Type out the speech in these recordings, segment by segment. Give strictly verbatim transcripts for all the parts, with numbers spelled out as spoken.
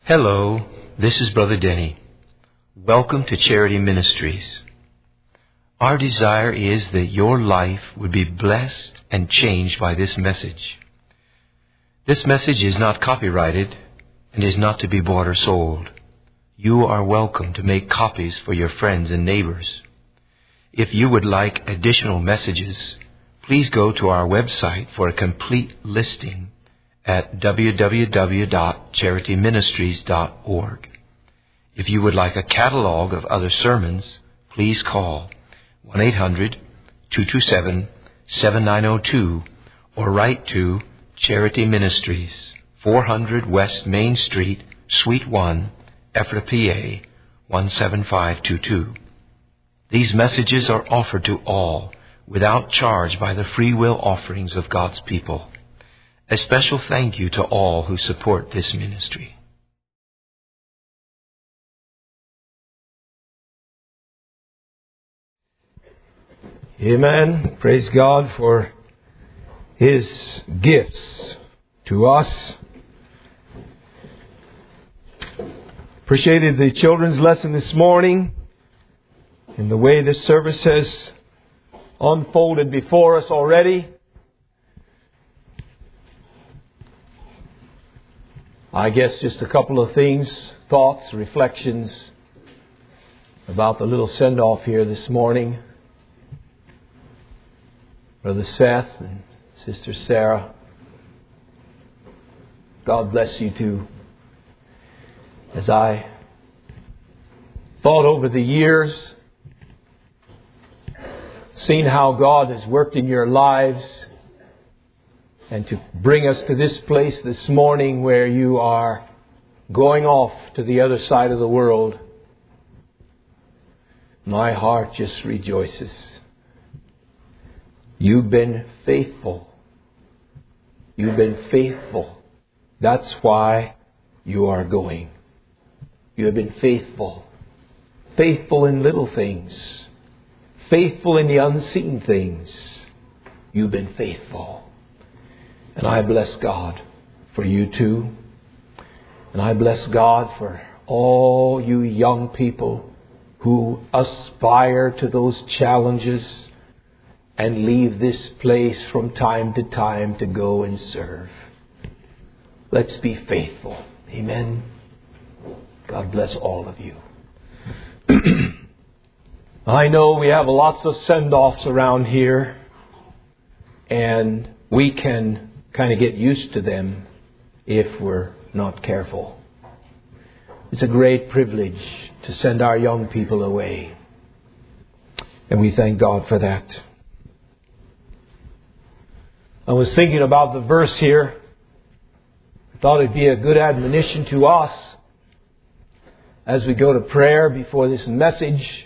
Hello, this is Brother Denny. Welcome to Charity Ministries. Our desire is that your life would be blessed and changed by this message. This message is not copyrighted and is not to be bought or sold. You are welcome to make copies for your friends and neighbors. If you would like additional messages, please go to our website for a complete listing at w w w dot charity ministries dot org. If you would like a catalog of other sermons, please call one eight hundred two two seven seven nine zero two or write to Charity Ministries, four hundred West Main Street, Suite one, Ephrata, P A one seven five two two. These messages are offered to all without charge by the free will offerings of God's people. A special thank you to all who support this ministry. Amen. Praise God for His gifts to us. Appreciated the children's lesson this morning and the way this service has unfolded before us already. I guess just a couple of things, thoughts, reflections about the little send-off here this morning. Brother Seth and Sister Sarah, God bless you too. As I thought over the years, seen how God has worked in your lives, and to bring us to this place this morning where you are going off to the other side of the world, my heart just rejoices. You've been faithful. You've been faithful. That's why you are going. You have been faithful. Faithful in little things. Faithful in the unseen things. You've been faithful. And I bless God for you too. And I bless God for all you young people who aspire to those challenges and leave this place from time to time to go and serve. Let's be faithful. Amen. God bless all of you. I know we have lots of send-offs around here, and we can kind of get used to them if we're not careful. It's a great privilege to send our young people away, and we thank God for that. I was thinking about the verse here. I thought it'd be a good admonition to us as we go to prayer before this message.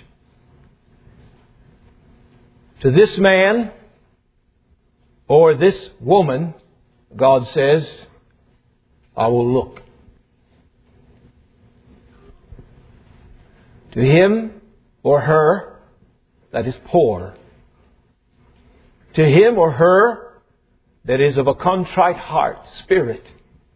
To this man or this woman, God says, I will look. To him or her that is poor. To him or her that is of a contrite heart, spirit.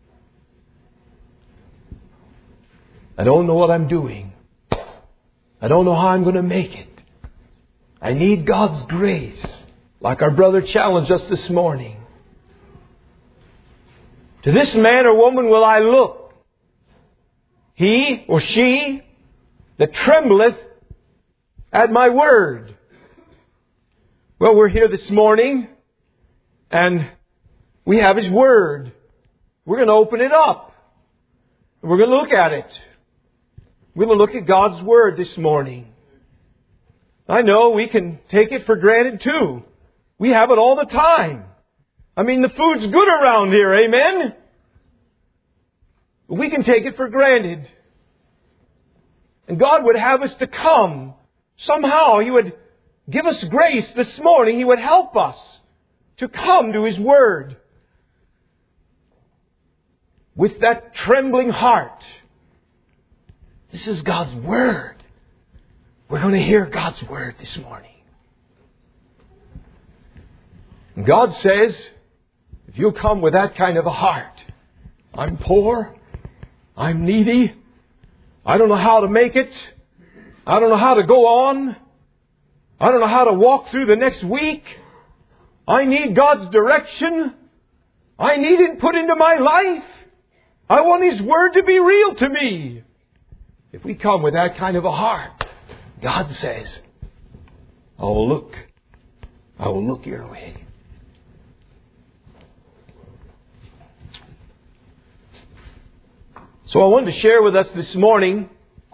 I don't know what I'm doing. I don't know how I'm going to make it. I need God's grace, like our brother challenged us this morning. To this man or woman will I look, he or she that trembleth at my word. Well, we're here this morning, and we have His Word. We're going to open it up. We're going to look at it. We're going to look at God's Word this morning. I know we can take it for granted too. We have it all the time. I mean, the food's good around here, amen? But we can take it for granted. And God would have us to come. Somehow He would give us grace this morning. He would help us to come to His Word with that trembling heart. This is God's Word. We're going to hear God's Word this morning. And God says, if you'll come with that kind of a heart, I'm poor, I'm needy. I don't know how to make it. I don't know how to go on. I don't know how to walk through the next week. I need God's direction. I need it put into my life. I want His Word to be real to me. If we come with that kind of a heart, God says, I will look. I will look your way. So I wanted to share with us this morning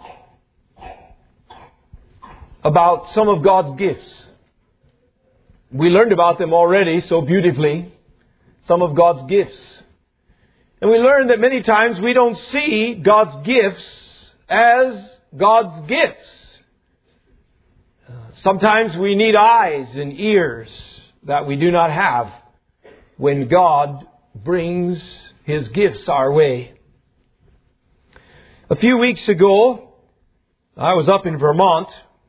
about some of God's gifts. We learned about them already so beautifully. Some of God's gifts. And we learned that many times we don't see God's gifts as God's gifts. Sometimes we need eyes and ears that we do not have when God brings His gifts our way. A few weeks ago, I was up in Vermont,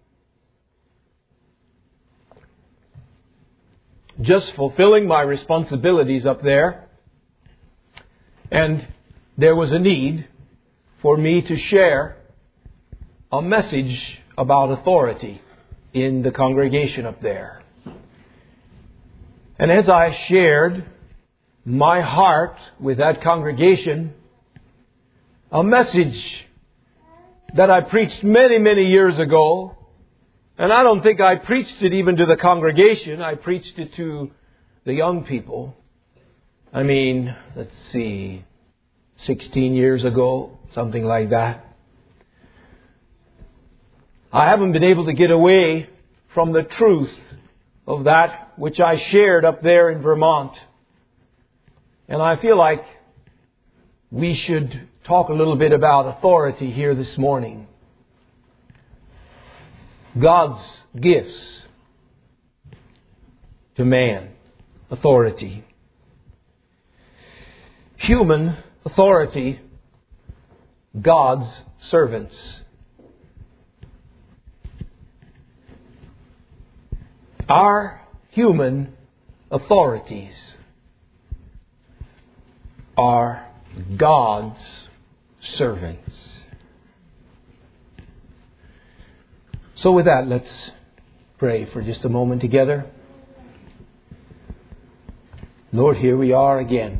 just fulfilling my responsibilities up there. And there was a need for me to share a message about authority in the congregation up there. And as I shared my heart with that congregation, a message that I preached many, many years ago, and I don't think I preached it even to the congregation. I preached it to the young people. I mean, let's see, sixteen years ago, something like that. I haven't been able to get away from the truth of that which I shared up there in Vermont. And I feel like we should talk a little bit about authority here this morning. God's gifts to man. Authority. Human authority. God's servants. Our human authorities are God's servants. So with that, let's pray for just a moment together. Lord, here we are again.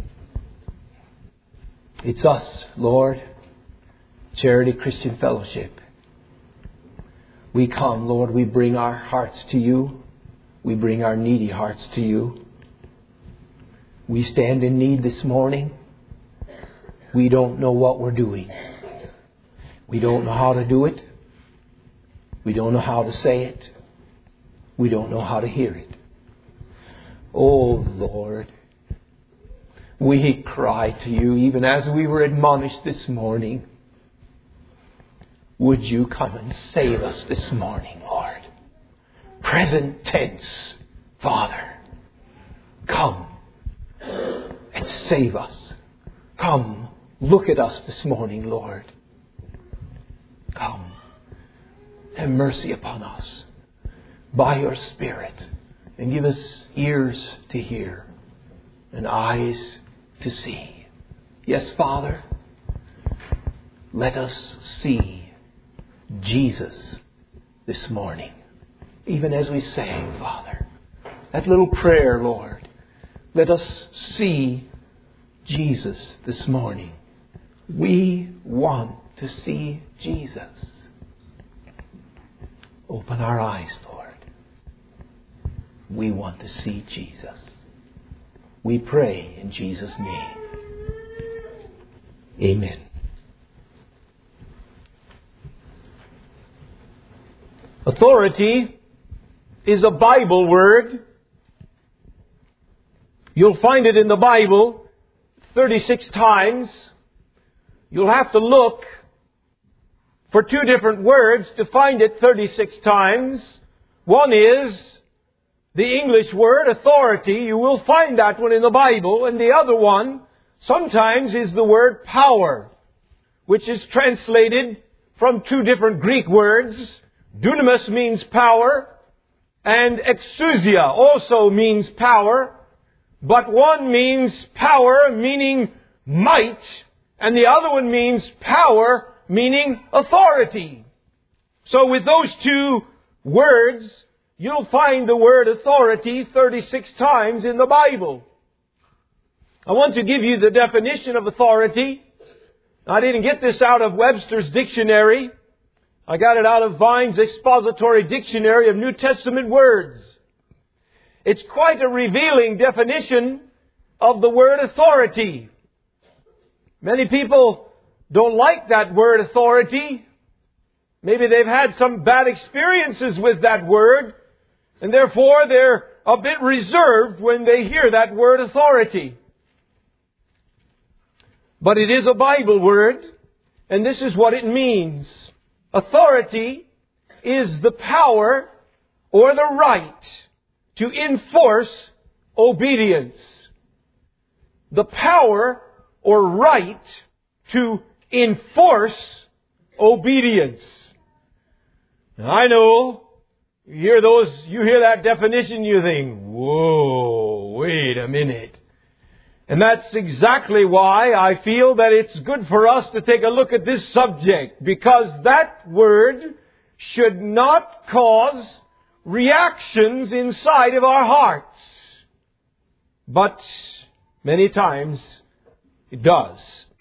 It's us, Lord, Charity Christian Fellowship. We come, Lord, we bring our hearts to You. We bring our needy hearts to You. We stand in need this morning. We don't know what we're doing. We don't know how to do it. We don't know how to say it. We don't know how to hear it. Oh, Lord, we cry to You even as we were admonished this morning. Would You come and save us this morning, Lord? Present tense, Father, come and save us. Come, look at us this morning, Lord. Come, have mercy upon us by Your Spirit and give us ears to hear and eyes to see. Yes, Father, let us see Jesus this morning. Even as we sang, Father, that little prayer, Lord, let us see Jesus this morning. We want to see Jesus. Open our eyes, Lord. We want to see Jesus. We pray in Jesus' name. Amen. Authority is a Bible word. You'll find it in the Bible thirty-six times. You'll have to look for two different words to find it thirty-six times. One is the English word authority. You will find that one in the Bible. And the other one sometimes is the word power, which is translated from two different Greek words. Dunamis means power, and exousia also means power. But one means power, meaning might, and the other one means power, meaning authority. So with those two words, you'll find the word authority thirty-six times in the Bible. I want to give you the definition of authority. I didn't get this out of Webster's dictionary. I got it out of Vine's Expository Dictionary of New Testament Words. It's quite a revealing definition of the word authority. Many people don't like that word authority. Maybe they've had some bad experiences with that word, and therefore they're a bit reserved when they hear that word authority. But it is a Bible word, and this is what it means. Authority is the power or the right to enforce obedience. The power or right to enforce obedience. Now, I know you hear those, you hear that definition, you think, whoa, wait a minute. And that's exactly why I feel that it's good for us to take a look at this subject, because that word should not cause reactions inside of our hearts. But many times it does.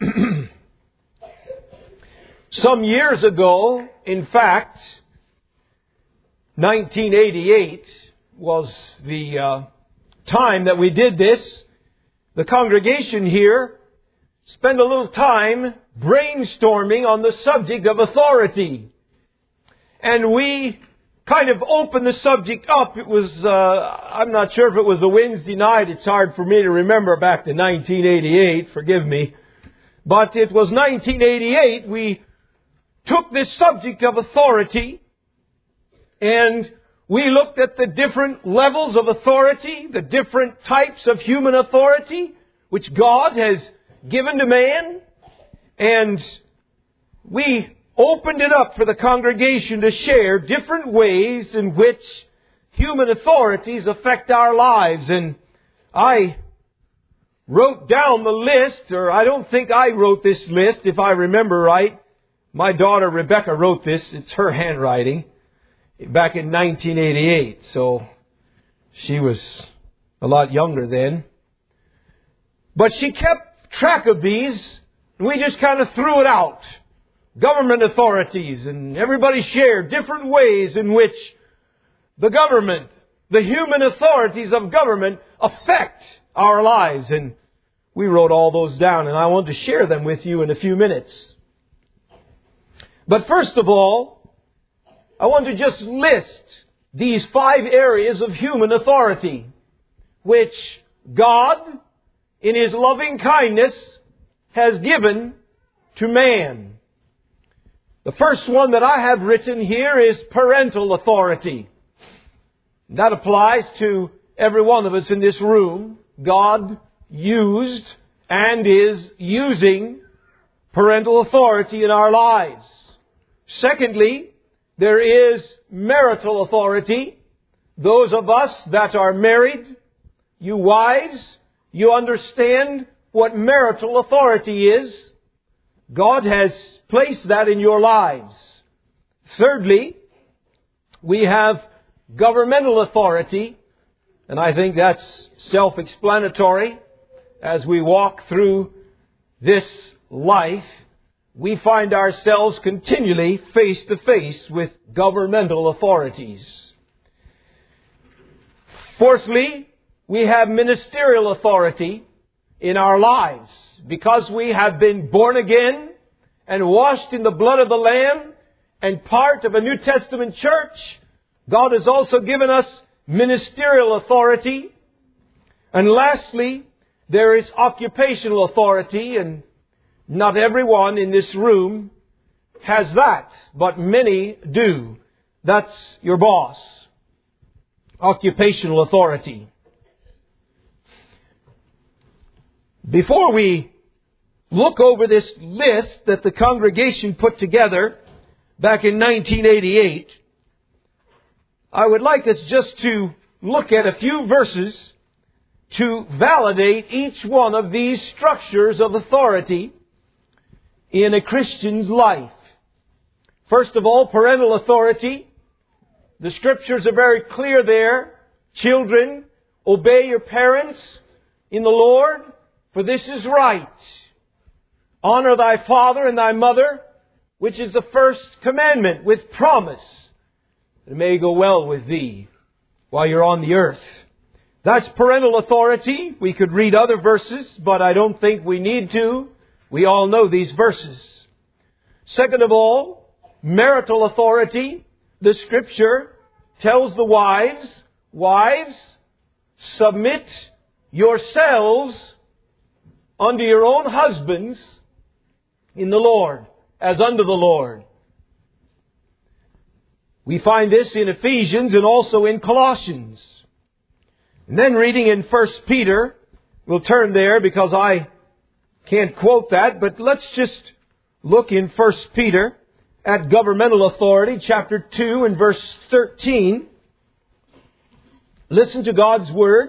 Some years ago, in fact, nineteen eighty-eight was the uh, time that we did this. The congregation here spent a little time brainstorming on the subject of authority. And we kind of opened the subject up. It was, uh, I'm not sure if it was a Wednesday night. It's hard for me to remember back to nineteen eighty-eight. Forgive me. But it was nineteen eighty-eight. We took this subject of authority and we looked at the different levels of authority, the different types of human authority which God has given to man. And we opened it up for the congregation to share different ways in which human authorities affect our lives. And I wrote down the list, or I don't think I wrote this list, if I remember right. My daughter Rebecca wrote this. It's her handwriting. Back in nineteen eighty-eight, so she was a lot younger then. But she kept track of these, and we just kind of threw it out. Government authorities, and everybody shared different ways in which the government, the human authorities of government, affect our lives. And we wrote all those down, and I want to share them with you in a few minutes. But first of all, I want to just list these five areas of human authority which God, in His loving kindness, has given to man. The first one that I have written here is parental authority. That applies to every one of us in this room. God used and is using parental authority in our lives. Secondly, there is marital authority. Those of us that are married, you wives, you understand what marital authority is. God has placed that in your lives. Thirdly, we have governmental authority. And I think that's self-explanatory. As we walk through this life, we find ourselves continually face to face with governmental authorities. Fourthly, we have ministerial authority in our lives. Because we have been born again and washed in the blood of the Lamb and part of a New Testament church, God has also given us ministerial authority. And lastly, there is occupational authority, and not everyone in this room has that, but many do. That's your boss. Occupational authority. Before we look over this list that the congregation put together back in nineteen eighty-eight, I would like us just to look at a few verses to validate each one of these structures of authority in a Christian's life. First of all, parental authority. The Scriptures are very clear there. Children, obey your parents in the Lord, for this is right. Honor thy father and thy mother, which is the first commandment, with promise that it may go well with thee while you're on the earth. That's parental authority. We could read other verses, but I don't think we need to. We all know these verses. Second of all, marital authority. The Scripture tells the wives, wives, submit yourselves unto your own husbands in the Lord, as unto the Lord. We find this in Ephesians and also in Colossians. And then reading in First Peter, we'll turn there because I can't quote that, but let's just look in First Peter at governmental authority, chapter two and verse thirteen. Listen to God's Word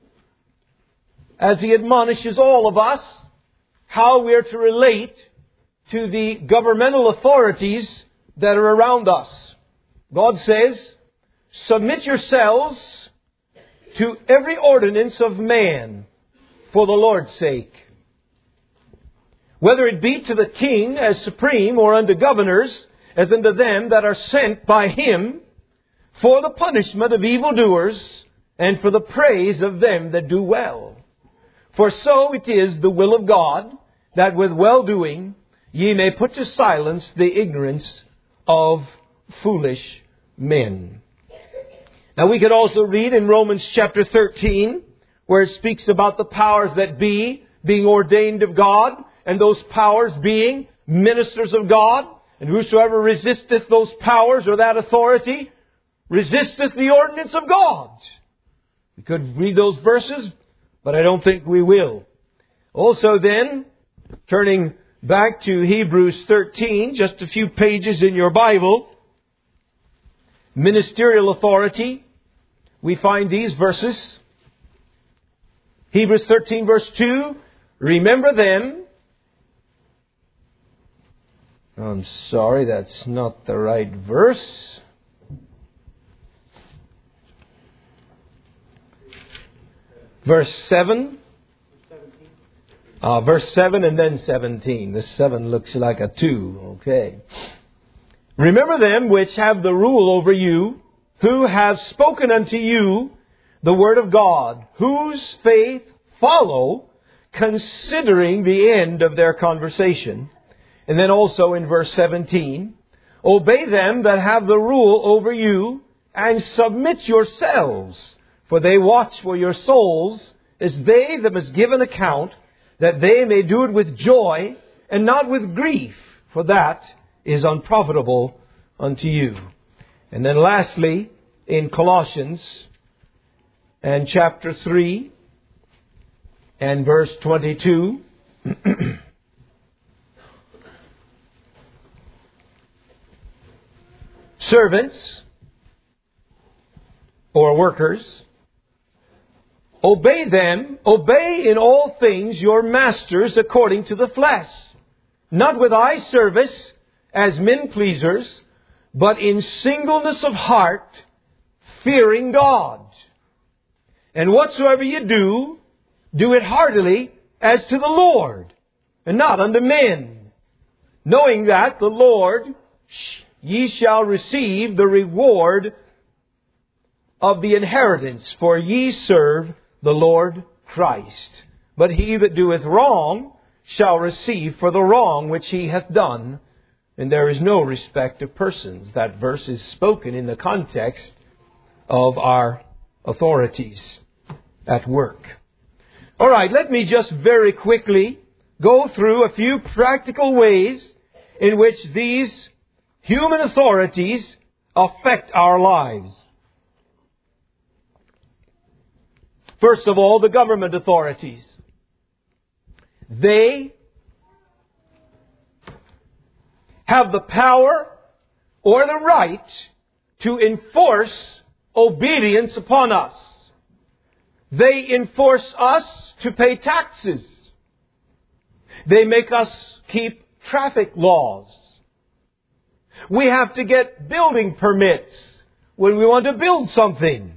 as He admonishes all of us how we are to relate to the governmental authorities that are around us. God says, submit yourselves to every ordinance of man for the Lord's sake, whether it be to the king as supreme, or unto governors as unto them that are sent by him, for the punishment of evildoers, and for the praise of them that do well. For so it is the will of God, that with well-doing ye may put to silence the ignorance of foolish men. Now we could also read in Romans chapter thirteen, where it speaks about the powers that be being ordained of God, and those powers being ministers of God. And whosoever resisteth those powers or that authority, resisteth the ordinance of God. We could read those verses, but I don't think we will. Also then, turning back to Hebrews thirteen, just a few pages in your Bible, ministerial authority, we find these verses. Hebrews thirteen verse two, remember them. I'm sorry, that's not the right verse. Verse seven. Uh, verse seven and then seventeen. This seven looks like a two. Okay. Remember them which have the rule over you, who have spoken unto you the word of God, whose faith follow, considering the end of their conversation. And then also in verse seventeen, obey them that have the rule over you, and submit yourselves, for they watch for your souls, as they that must give an account, that they may do it with joy, and not with grief, for that is unprofitable unto you. And then lastly, in Colossians, and chapter three, and verse twenty-two, servants, or workers, obey them, obey in all things your masters according to the flesh, not with eye service as men pleasers, but in singleness of heart, fearing God. And whatsoever you do, do it heartily as to the Lord, and not unto men, knowing that the Lord, ye shall receive the reward of the inheritance, for ye serve the Lord Christ. But he that doeth wrong shall receive for the wrong which he hath done. And there is no respect of persons. That verse is spoken in the context of our authorities at work. All right, let me just very quickly go through a few practical ways in which these human authorities affect our lives. First of all, the government authorities. They have the power or the right to enforce obedience upon us. They enforce us to pay taxes. They make us keep traffic laws. We have to get building permits when we want to build something.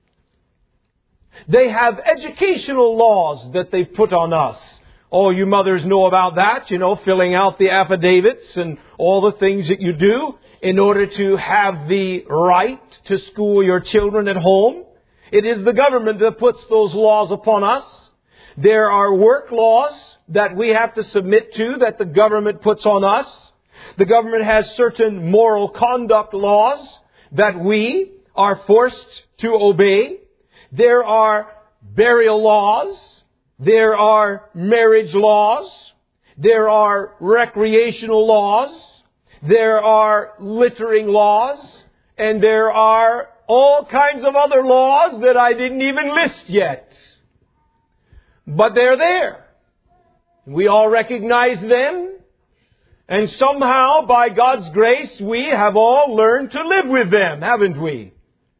They have educational laws that they put on us. Oh, you mothers know about that, you know, filling out the affidavits and all the things that you do in order to have the right to school your children at home. It is the government that puts those laws upon us. There are work laws that we have to submit to that the government puts on us. The government has certain moral conduct laws that we are forced to obey. There are burial laws. There are marriage laws. There are recreational laws. There are littering laws. And there are all kinds of other laws that I didn't even list yet. But they're there. We all recognize them. And somehow, by God's grace, we have all learned to live with them, haven't we?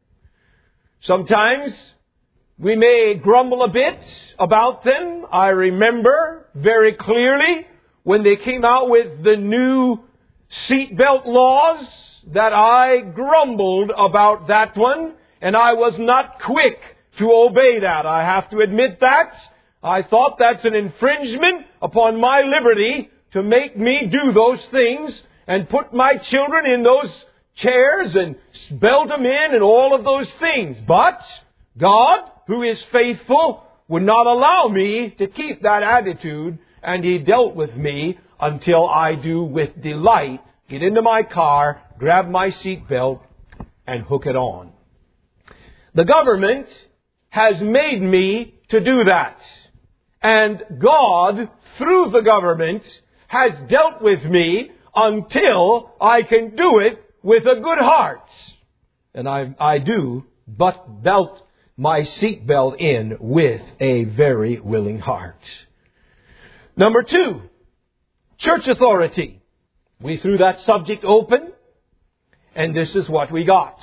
Sometimes we may grumble a bit about them. I remember very clearly when they came out with the new seatbelt laws that I grumbled about that one, and I was not quick to obey that. I have to admit that. I thought that's an infringement upon my liberty to make me do those things and put my children in those chairs and belt them in and all of those things. But God, who is faithful, would not allow me to keep that attitude, and He dealt with me until I do with delight get into my car, grab my seatbelt, and hook it on. The government has made me to do that. And God, through the government, has dealt with me until I can do it with a good heart. And I, I do but belt my seatbelt in with a very willing heart. Number two, church authority. We threw that subject open, and this is what we got.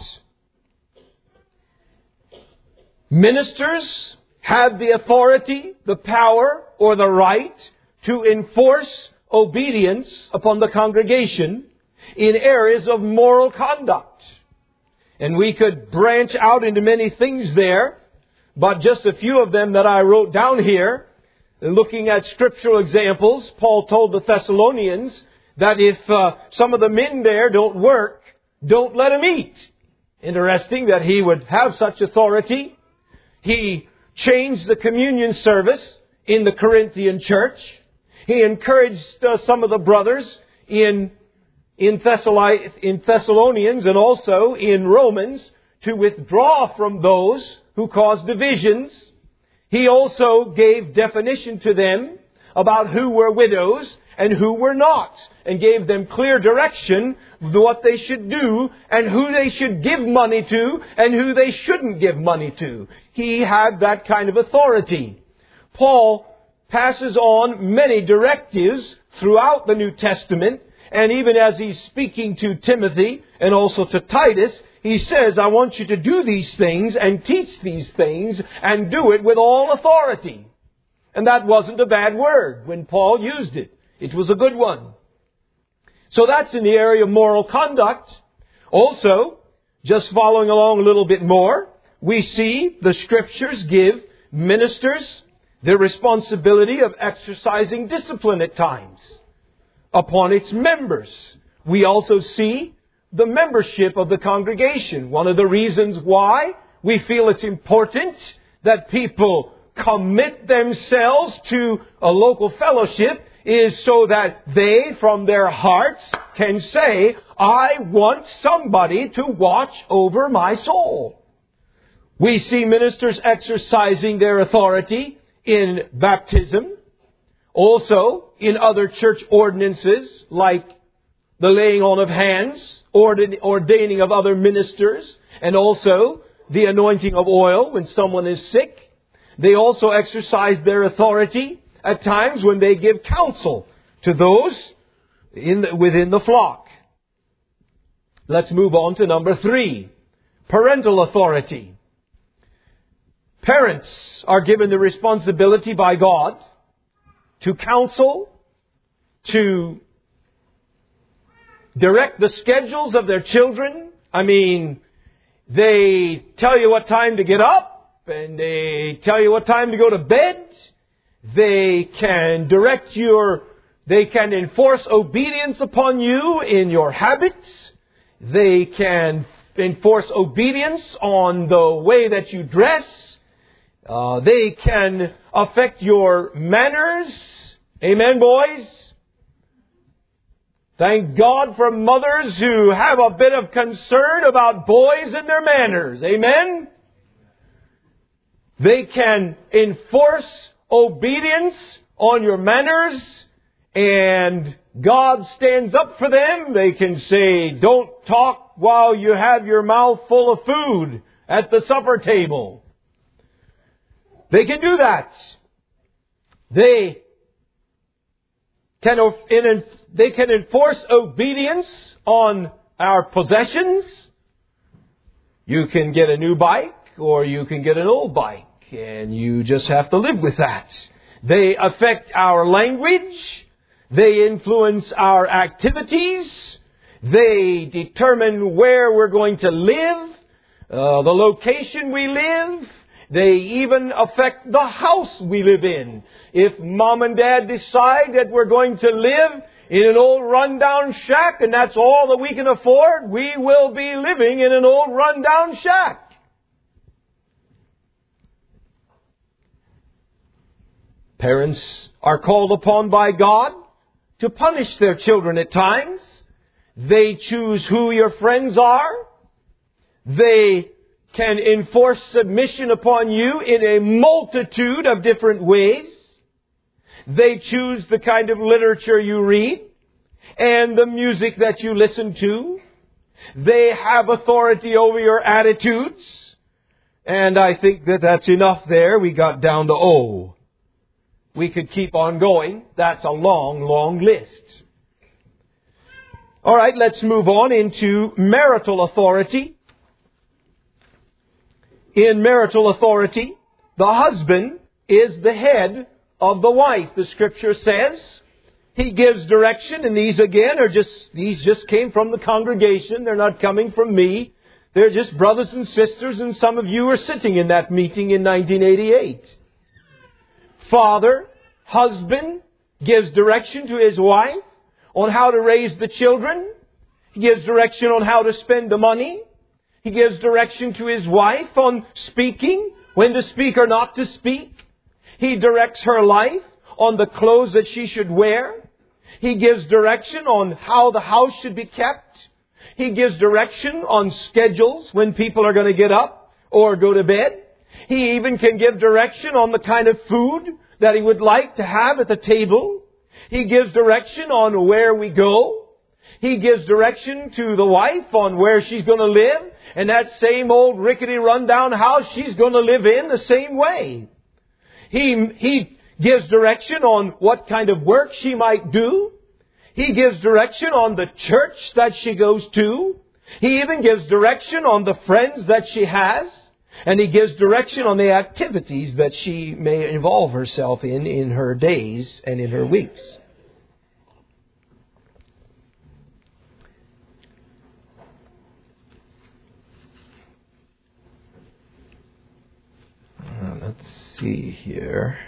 Ministers have the authority, the power, or the right to enforce obedience upon the congregation in areas of moral conduct. And we could branch out into many things there, but just a few of them that I wrote down here. Looking at scriptural examples, Paul told the Thessalonians that if uh, some of the men there don't work, don't let them eat. Interesting that he would have such authority. He changed the communion service in the Corinthian church. He encouraged uh, some of the brothers in in, Thessali- in Thessalonians and also in Romans to withdraw from those who cause divisions. He also gave definition to them about who were widows and who were not, and gave them clear direction of what they should do and who they should give money to and who they shouldn't give money to. He had that kind of authority. Paul passes on many directives throughout the New Testament, and even as he's speaking to Timothy and also to Titus, he says, I want you to do these things and teach these things and do it with all authority. And that wasn't a bad word when Paul used it. It was a good one. So that's in the area of moral conduct. Also, just following along a little bit more, we see the Scriptures give ministers the responsibility of exercising discipline at times upon its members. We also see the membership of the congregation. One of the reasons why we feel it's important that people commit themselves to a local fellowship is so that they, from their hearts, can say, I want somebody to watch over my soul. We see ministers exercising their authority in baptism, also in other church ordinances like the laying on of hands, ordaining of other ministers, and also the anointing of oil when someone is sick. They also exercise their authority at times when they give counsel to those in the, within the flock. Let's move on to number three, parental authority. Parents are given the responsibility by God to counsel, to direct the schedules of their children. I mean, they tell you what time to get up, and they tell you what time to go to bed. They can direct your, they can enforce obedience upon you in your habits. They can enforce obedience on the way that you dress. Uh, they can affect your manners. Amen, boys? Thank God for mothers who have a bit of concern about boys and their manners. Amen? They can enforce obedience on your manners, and God stands up for them. They can say, don't talk while you have your mouth full of food at the supper table. They can do that. They can, they can enforce obedience on our possessions. You can get a new bike, or you can get an old bike, and you just have to live with that. They affect our language. They influence our activities. They determine where we're going to live, uh, the location we live. They even affect the house we live in. If mom and dad decide that we're going to live in an old rundown shack and that's all that we can afford, we will be living in an old rundown shack. Parents are called upon by God to punish their children at times. They choose who your friends are. They can enforce submission upon you in a multitude of different ways. They choose the kind of literature you read and the music that you listen to. They have authority over your attitudes. And I think that that's enough there. We got down to O. We could keep on going. That's a long, long list. All right, let's move on into marital authority. In marital authority, the husband is the head of the wife. The Scripture says he gives direction, and these again are just, these just came from the congregation. They're not coming from me. They're just brothers and sisters, and some of you were sitting in that meeting in nineteen eighty-eight. Father, husband, gives direction to his wife on how to raise the children. He gives direction on how to spend the money. He gives direction to his wife on speaking, when to speak or not to speak. He directs her life on the clothes that she should wear. He gives direction on how the house should be kept. He gives direction on schedules when people are going to get up or go to bed. He even can give direction on the kind of food that he would like to have at the table. He gives direction on where we go. He gives direction to the wife on where she's going to live. And that same old rickety rundown house she's going to live in the same way. He, he gives direction on what kind of work she might do. He gives direction on the church that she goes to. He even gives direction on the friends that she has. And He gives direction on the activities that she may involve herself in in her days and in her weeks. Uh, let's see here.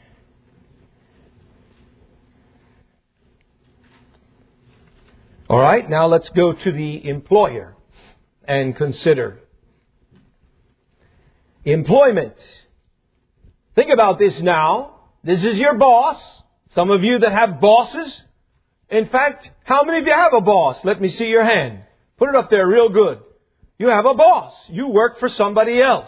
All right, now let's go to the employer and consider employment. Think about this now. This is your boss. Some of you that have bosses. In fact, how many of you have a boss? Let me see your hand. Put it up there real good. You have a boss. You work for somebody else.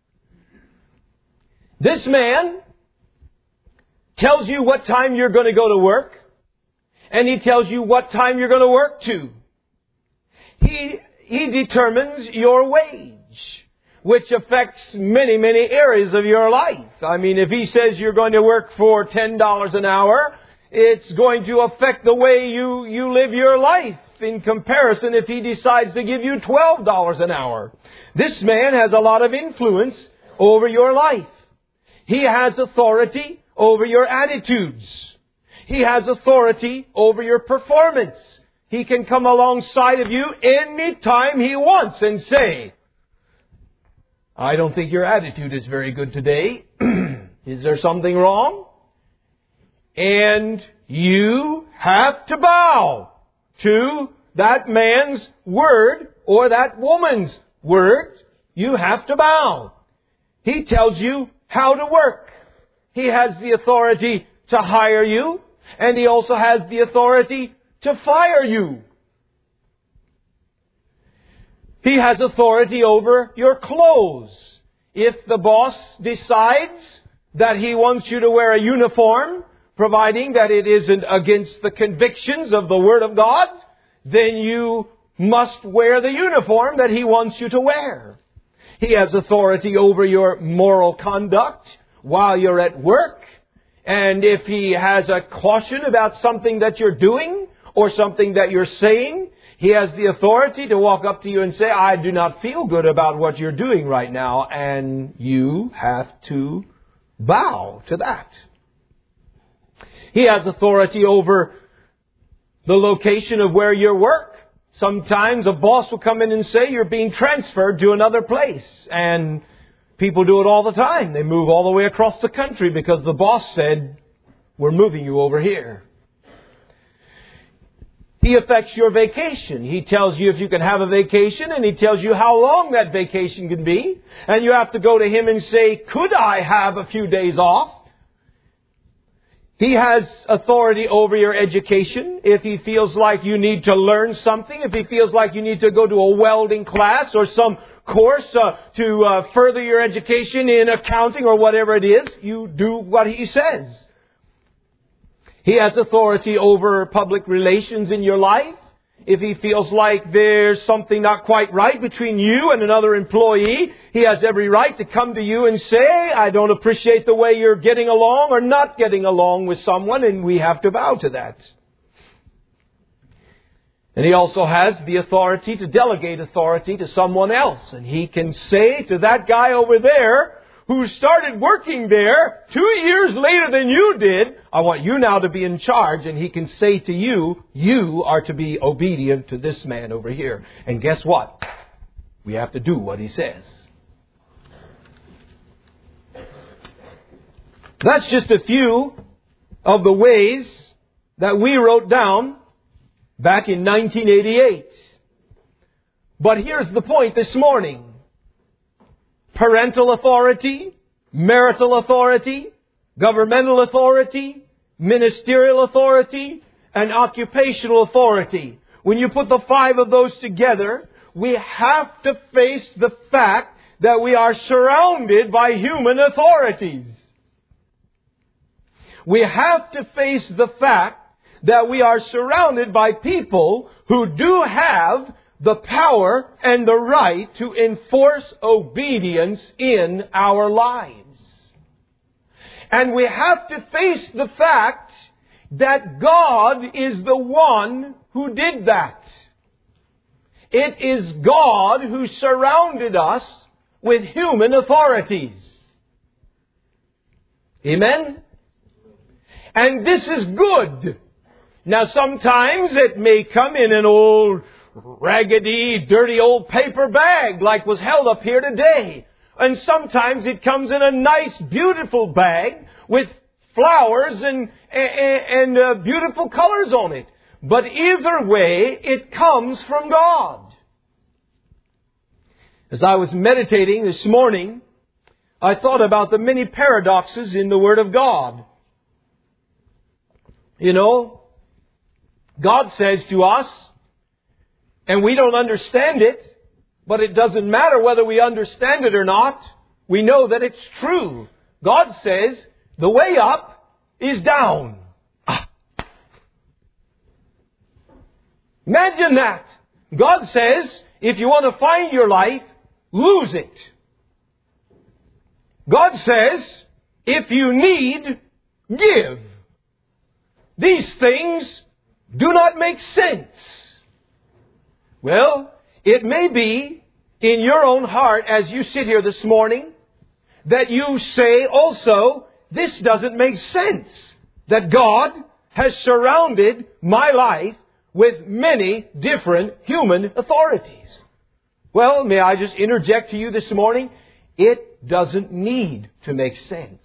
This man tells you what time you're going to go to work. And he tells you what time you're going to work to. He, he determines your wage, which affects many, many areas of your life. I mean, if he says you're going to work for ten dollars an hour, it's going to affect the way you, you live your life in comparison if he decides to give you twelve dollars an hour. This man has a lot of influence over your life. He has authority over your attitudes. He has authority over your performance. He can come alongside of you any time He wants and say, I don't think your attitude is very good today. Is there something wrong? And you have to bow to that man's word or that woman's word. You have to bow. He tells you how to work. He has the authority to hire you, and He also has the authority to fire you. He has authority over your clothes. If the boss decides that he wants you to wear a uniform, providing that it isn't against the convictions of the Word of God, then you must wear the uniform that He wants you to wear. He has authority over your moral conduct while you're at work. And if He has a caution about something that you're doing or something that you're saying, He has the authority to walk up to you and say, I do not feel good about what you're doing right now. And you have to bow to that. He has authority over the location of where you work. Sometimes a boss will come in and say you're being transferred to another place. And people do it all the time. They move all the way across the country because the boss said, we're moving you over here. He affects your vacation. He tells you if you can have a vacation, and He tells you how long that vacation can be. And you have to go to Him and say, could I have a few days off? He has authority over your education. If He feels like you need to learn something, if He feels like you need to go to a welding class or some course uh, to uh, further your education in accounting or whatever it is, you do what He says. He has authority over public relations in your life. If He feels like there's something not quite right between you and another employee, He has every right to come to you and say, I don't appreciate the way you're getting along or not getting along with someone, and we have to bow to that. And He also has the authority to delegate authority to someone else. And He can say to that guy over there who started working there two years later than you did, I want you now to be in charge. And He can say to you, you are to be obedient to this man over here. And guess what? We have to do what He says. That's just a few of the ways that we wrote down back in nineteen eighty-eight. But here's the point this morning. Parental authority, marital authority, governmental authority, ministerial authority, and occupational authority. When you put the five of those together, we have to face the fact that we are surrounded by human authorities. We have to face the fact that we are surrounded by people who do have the power and the right to enforce obedience in our lives. And we have to face the fact that God is the one who did that. It is God who surrounded us with human authorities. Amen? And this is good. Now sometimes it may come in an old raggedy, dirty old paper bag like was held up here today. And sometimes it comes in a nice, beautiful bag with flowers and, and, and uh, beautiful colors on it. But either way, it comes from God. As I was meditating this morning, I thought about the many paradoxes in the Word of God. You know, God says to us, and we don't understand it, but it doesn't matter whether we understand it or not. We know that it's true. God says, the way up is down. Ah. Imagine that. God says, if you want to find your life, lose it. God says, if you need, give. These things do not make sense. Well, it may be in your own heart as you sit here this morning that you say also, this doesn't make sense. That God has surrounded my life with many different human authorities. Well, may I just interject to you this morning? It doesn't need to make sense.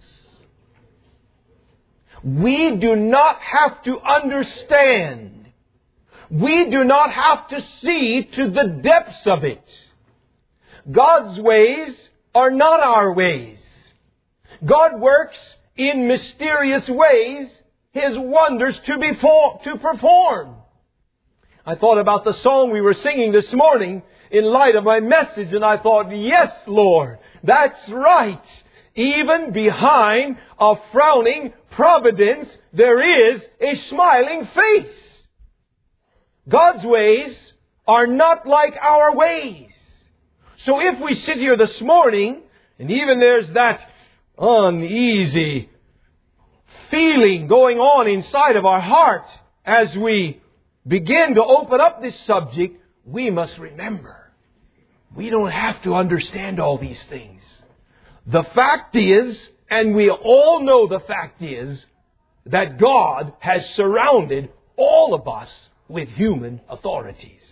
We do not have to understand. We do not have to see to the depths of it. God's ways are not our ways. God works in mysterious ways His wonders to be for, to perform. I thought about the song we were singing this morning in light of my message, and I thought, yes, Lord, that's right. Even behind a frowning providence, there is a smiling face. God's ways are not like our ways. So if we sit here this morning, and even there's that uneasy feeling going on inside of our heart as we begin to open up this subject, we must remember, we don't have to understand all these things. The fact is, and we all know the fact is, that God has surrounded all of us with human authorities.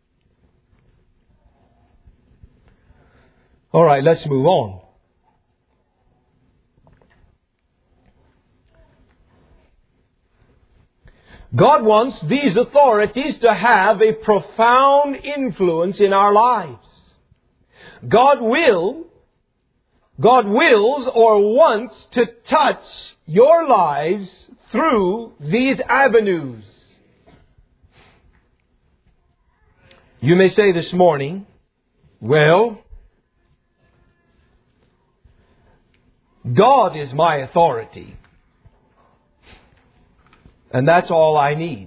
All right, let's move on. God wants these authorities to have a profound influence in our lives. God will, God wills or wants to touch your lives through these avenues. You may say this morning, well, God is my authority. And that's all I need.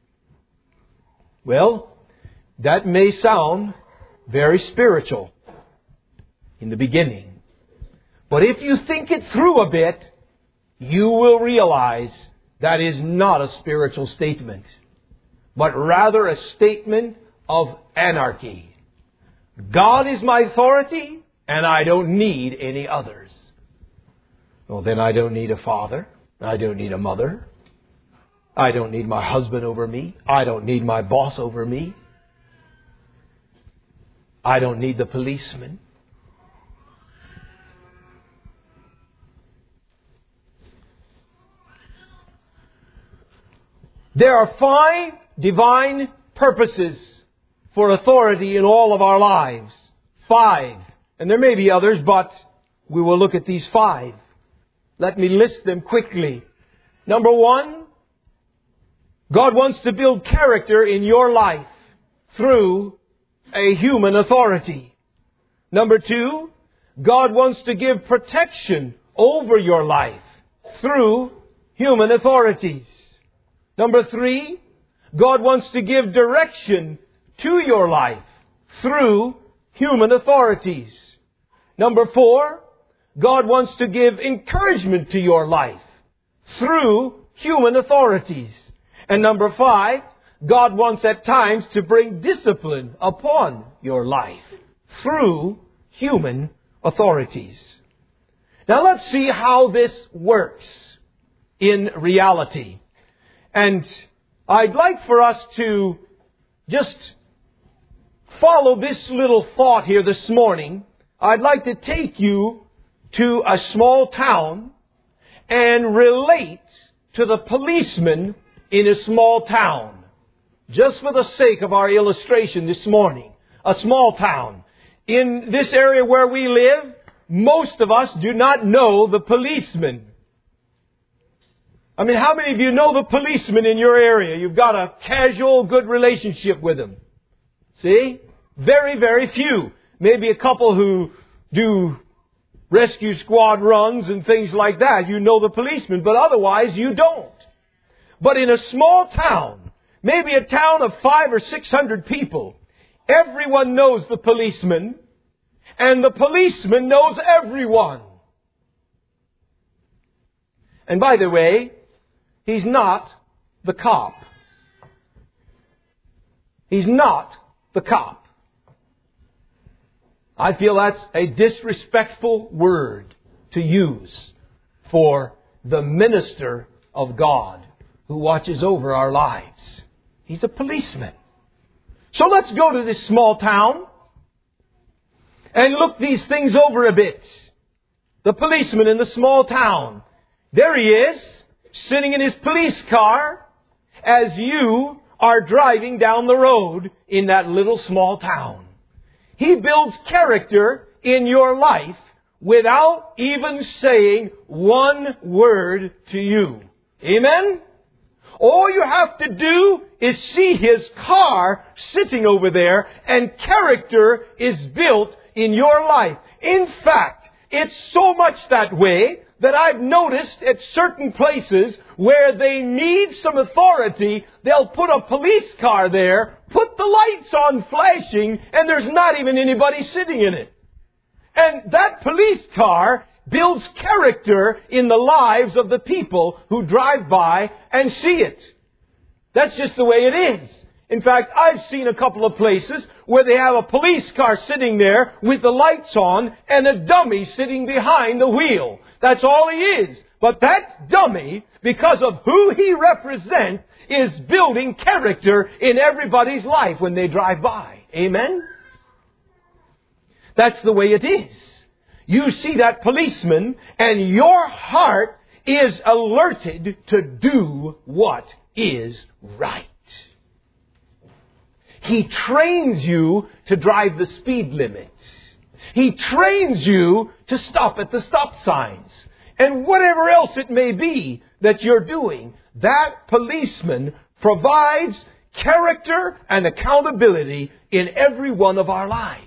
Well, that may sound very spiritual in the beginning. But if you think it through a bit, you will realize that is not a spiritual statement, but rather a statement of anarchy. God is my authority, and I don't need any others. Well, then I don't need a father. I don't need a mother. I don't need my husband over me. I don't need my boss over me. I don't need the policeman. There are five divine purposes for authority in all of our lives. Five. And there may be others, but we will look at these five. Let me list them quickly. Number one, God wants to build character in your life through a human authority. Number two, God wants to give protection over your life through human authorities. Number three, God wants to give direction to your life through human authorities. Number four, God wants to give encouragement to your life through human authorities. And number five, God wants at times to bring discipline upon your life through human authorities. Now let's see how this works in reality. And I'd like for us to just follow this little thought here this morning. I'd like to take you to a small town and relate to the policeman in a small town. Just for the sake of our illustration this morning. A small town. In this area where we live, most of us do not know the policeman. I mean, how many of you know the policeman in your area? You've got a casual, good relationship with him. See? Very, very few. Maybe a couple who do rescue squad runs and things like that. You know the policeman, but otherwise you don't. But in a small town, maybe a town of five or six hundred people, everyone knows the policeman, and the policeman knows everyone. And by the way, he's not the cop. He's not the cop. I feel that's a disrespectful word to use for the minister of God who watches over our lives. He's a policeman. So let's go to this small town and look these things over a bit. The policeman in the small town. There he is, sitting in his police car as you are driving down the road in that little small town. He builds character in your life without even saying one word to you. Amen? All you have to do is see his car sitting over there, and character is built in your life. In fact, it's so much that way that I've noticed at certain places where they need some authority, they'll put a police car there, put the lights on flashing, and there's not even anybody sitting in it. And that police car builds character in the lives of the people who drive by and see it. That's just the way it is. In fact, I've seen a couple of places where they have a police car sitting there with the lights on and a dummy sitting behind the wheel. That's all he is. But that dummy, because of who he represents, is building character in everybody's life when they drive by. Amen? That's the way it is. You see that policeman and your heart is alerted to do what is right. He trains you to drive the speed limit. He trains you to stop at the stop signs. And whatever else it may be that you're doing, that policeman provides character and accountability in every one of our lives.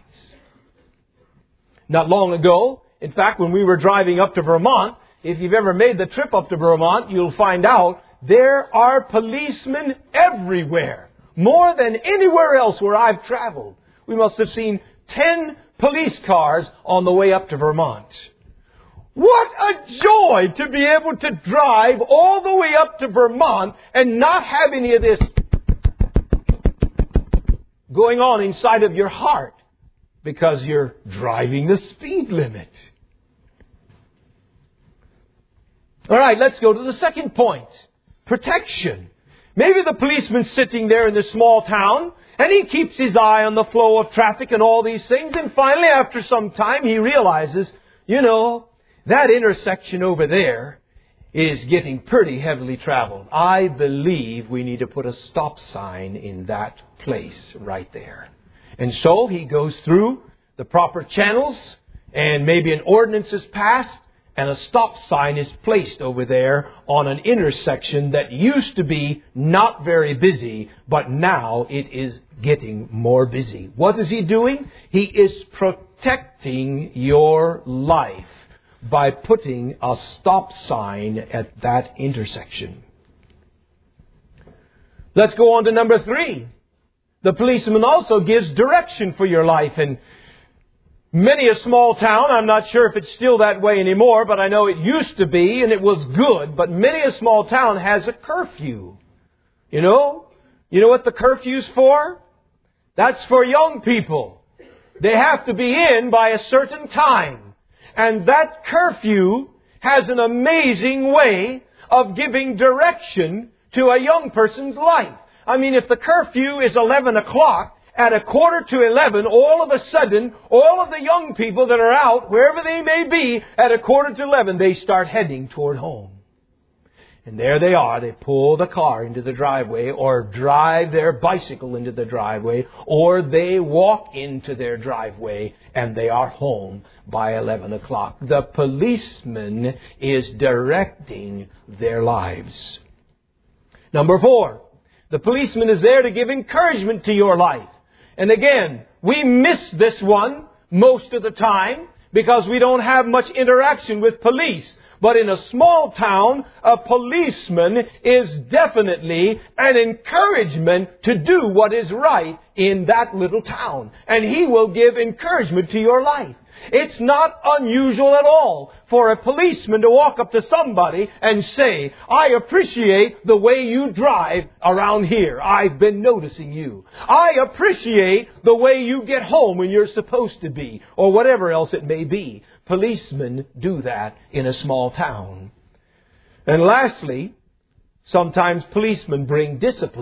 Not long ago, in fact, when we were driving up to Vermont, if you've ever made the trip up to Vermont, you'll find out there are policemen everywhere. More than anywhere else where I've traveled. We must have seen ten police cars on the way up to Vermont. What a joy to be able to drive all the way up to Vermont and not have any of this going on inside of your heart because you're driving the speed limit. All right, let's go to the second point. Protection. Maybe the policeman's sitting there in this small town and he keeps his eye on the flow of traffic and all these things. And finally, after some time, he realizes, you know, that intersection over there is getting pretty heavily traveled. I believe we need to put a stop sign in that place right there. And so he goes through the proper channels and maybe an ordinance is passed. And a stop sign is placed over there on an intersection that used to be not very busy, but now it is getting more busy. What is he doing? He is protecting your life by putting a stop sign at that intersection. Let's go on to number three. The policeman also gives direction for your life. And many a small town, I'm not sure if it's still that way anymore, but I know it used to be and it was good. But many a small town has a curfew. You know? You know what the curfew's for? That's for young people. They have to be in by a certain time. And that curfew has an amazing way of giving direction to a young person's life. I mean, if the curfew is eleven o'clock, at a quarter to eleven, all of a sudden, all of the young people that are out, wherever they may be, at a quarter to eleven, they start heading toward home. And there they are. They pull the car into the driveway or drive their bicycle into the driveway or they walk into their driveway and they are home by eleven o'clock. The policeman is directing their lives. Number four, the policeman is there to give encouragement to your life. And again, we miss this one most of the time because we don't have much interaction with police. But in a small town, a policeman is definitely an encouragement to do what is right in that little town. And he will give encouragement to your life. It's not unusual at all for a policeman to walk up to somebody and say, I appreciate the way you drive around here. I've been noticing you. I appreciate the way you get home when you're supposed to be, or whatever else it may be. Policemen do that in a small town. And lastly, sometimes policemen bring discipline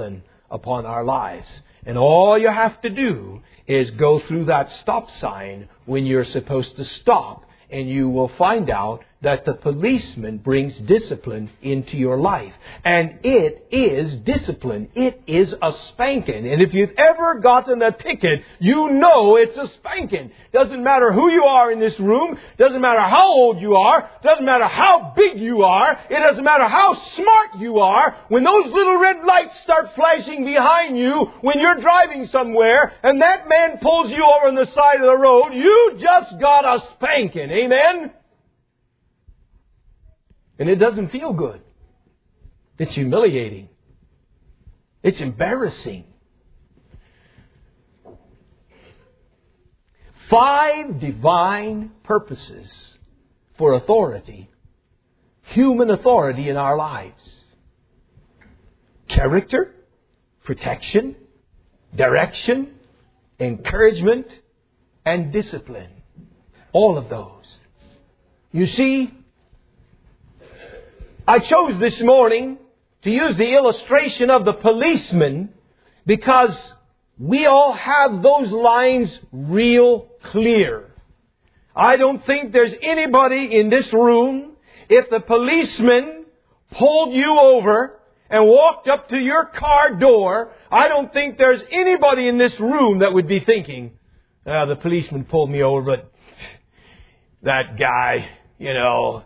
upon our lives. And all you have to do is go through that stop sign when you're supposed to stop, and you will find out that the policeman brings discipline into your life. And it is discipline. It is a spanking. And if you've ever gotten a ticket, you know it's a spanking. Doesn't matter who you are in this room. Doesn't matter how old you are. Doesn't matter how big you are. It doesn't matter how smart you are. When those little red lights start flashing behind you when you're driving somewhere and that man pulls you over on the side of the road, you just got a spanking. Amen? And it doesn't feel good. It's humiliating. It's embarrassing. Five divine purposes for authority. Human authority in our lives. Character, protection, direction, encouragement, and discipline. All of those. You see, I chose this morning to use the illustration of the policeman because we all have those lines real clear. I don't think there's anybody in this room, if the policeman pulled you over and walked up to your car door, I don't think there's anybody in this room that would be thinking, ah, the policeman pulled me over, but that guy, you know,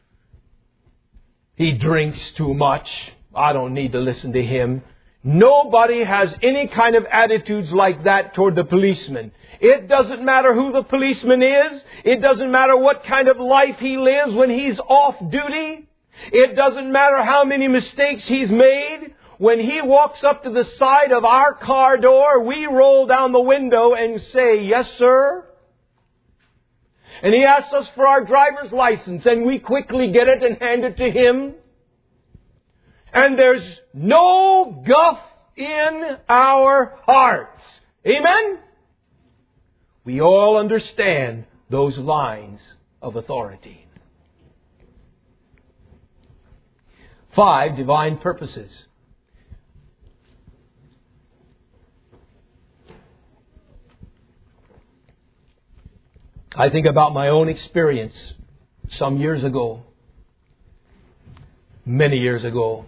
he drinks too much. I don't need to listen to him. Nobody has any kind of attitudes like that toward the policeman. It doesn't matter who the policeman is. It doesn't matter what kind of life he lives when he's off duty. It doesn't matter how many mistakes he's made. When he walks up to the side of our car door, we roll down the window and say, "Yes, sir." And he asks us for our driver's license, and we quickly get it and hand it to him. And there's no guff in our hearts. Amen? We all understand those lines of authority. Five divine purposes. I think about my own experience some years ago, many years ago.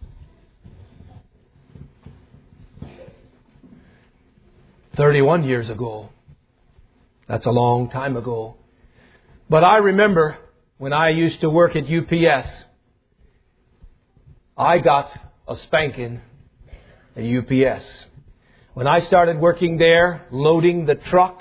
thirty-one years ago. That's a long time ago. But I remember when I used to work at U P S, I got a spanking at U P S. When I started working there, loading the trucks,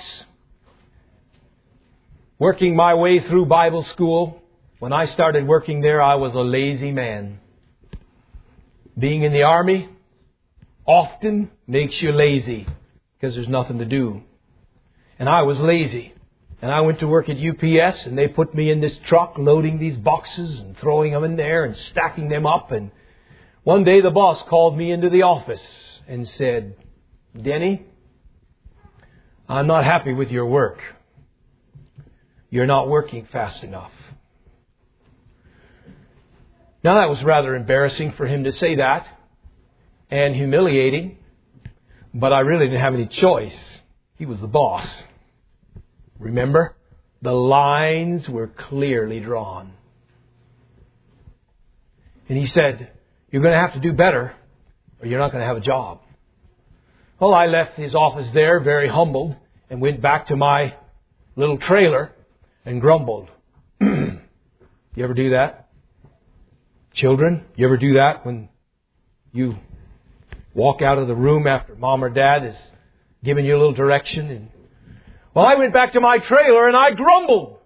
working my way through Bible school, when I started working there, I was a lazy man. Being in the army often makes you lazy because there's nothing to do. And I was lazy. And I went to work at U P S and they put me in this truck loading these boxes and throwing them in there and stacking them up. And one day the boss called me into the office and said, "Denny, I'm not happy with your work. You're not working fast enough." Now that was rather embarrassing for him to say that and humiliating, but I really didn't have any choice. He was the boss. Remember? The lines were clearly drawn. And he said, "You're going to have to do better or you're not going to have a job." Well, I left his office there very humbled and went back to my little trailer and grumbled. You ever do that? Children, you ever do that when you walk out of the room after mom or dad has given you a little direction? And well, I went back to my trailer and I grumbled.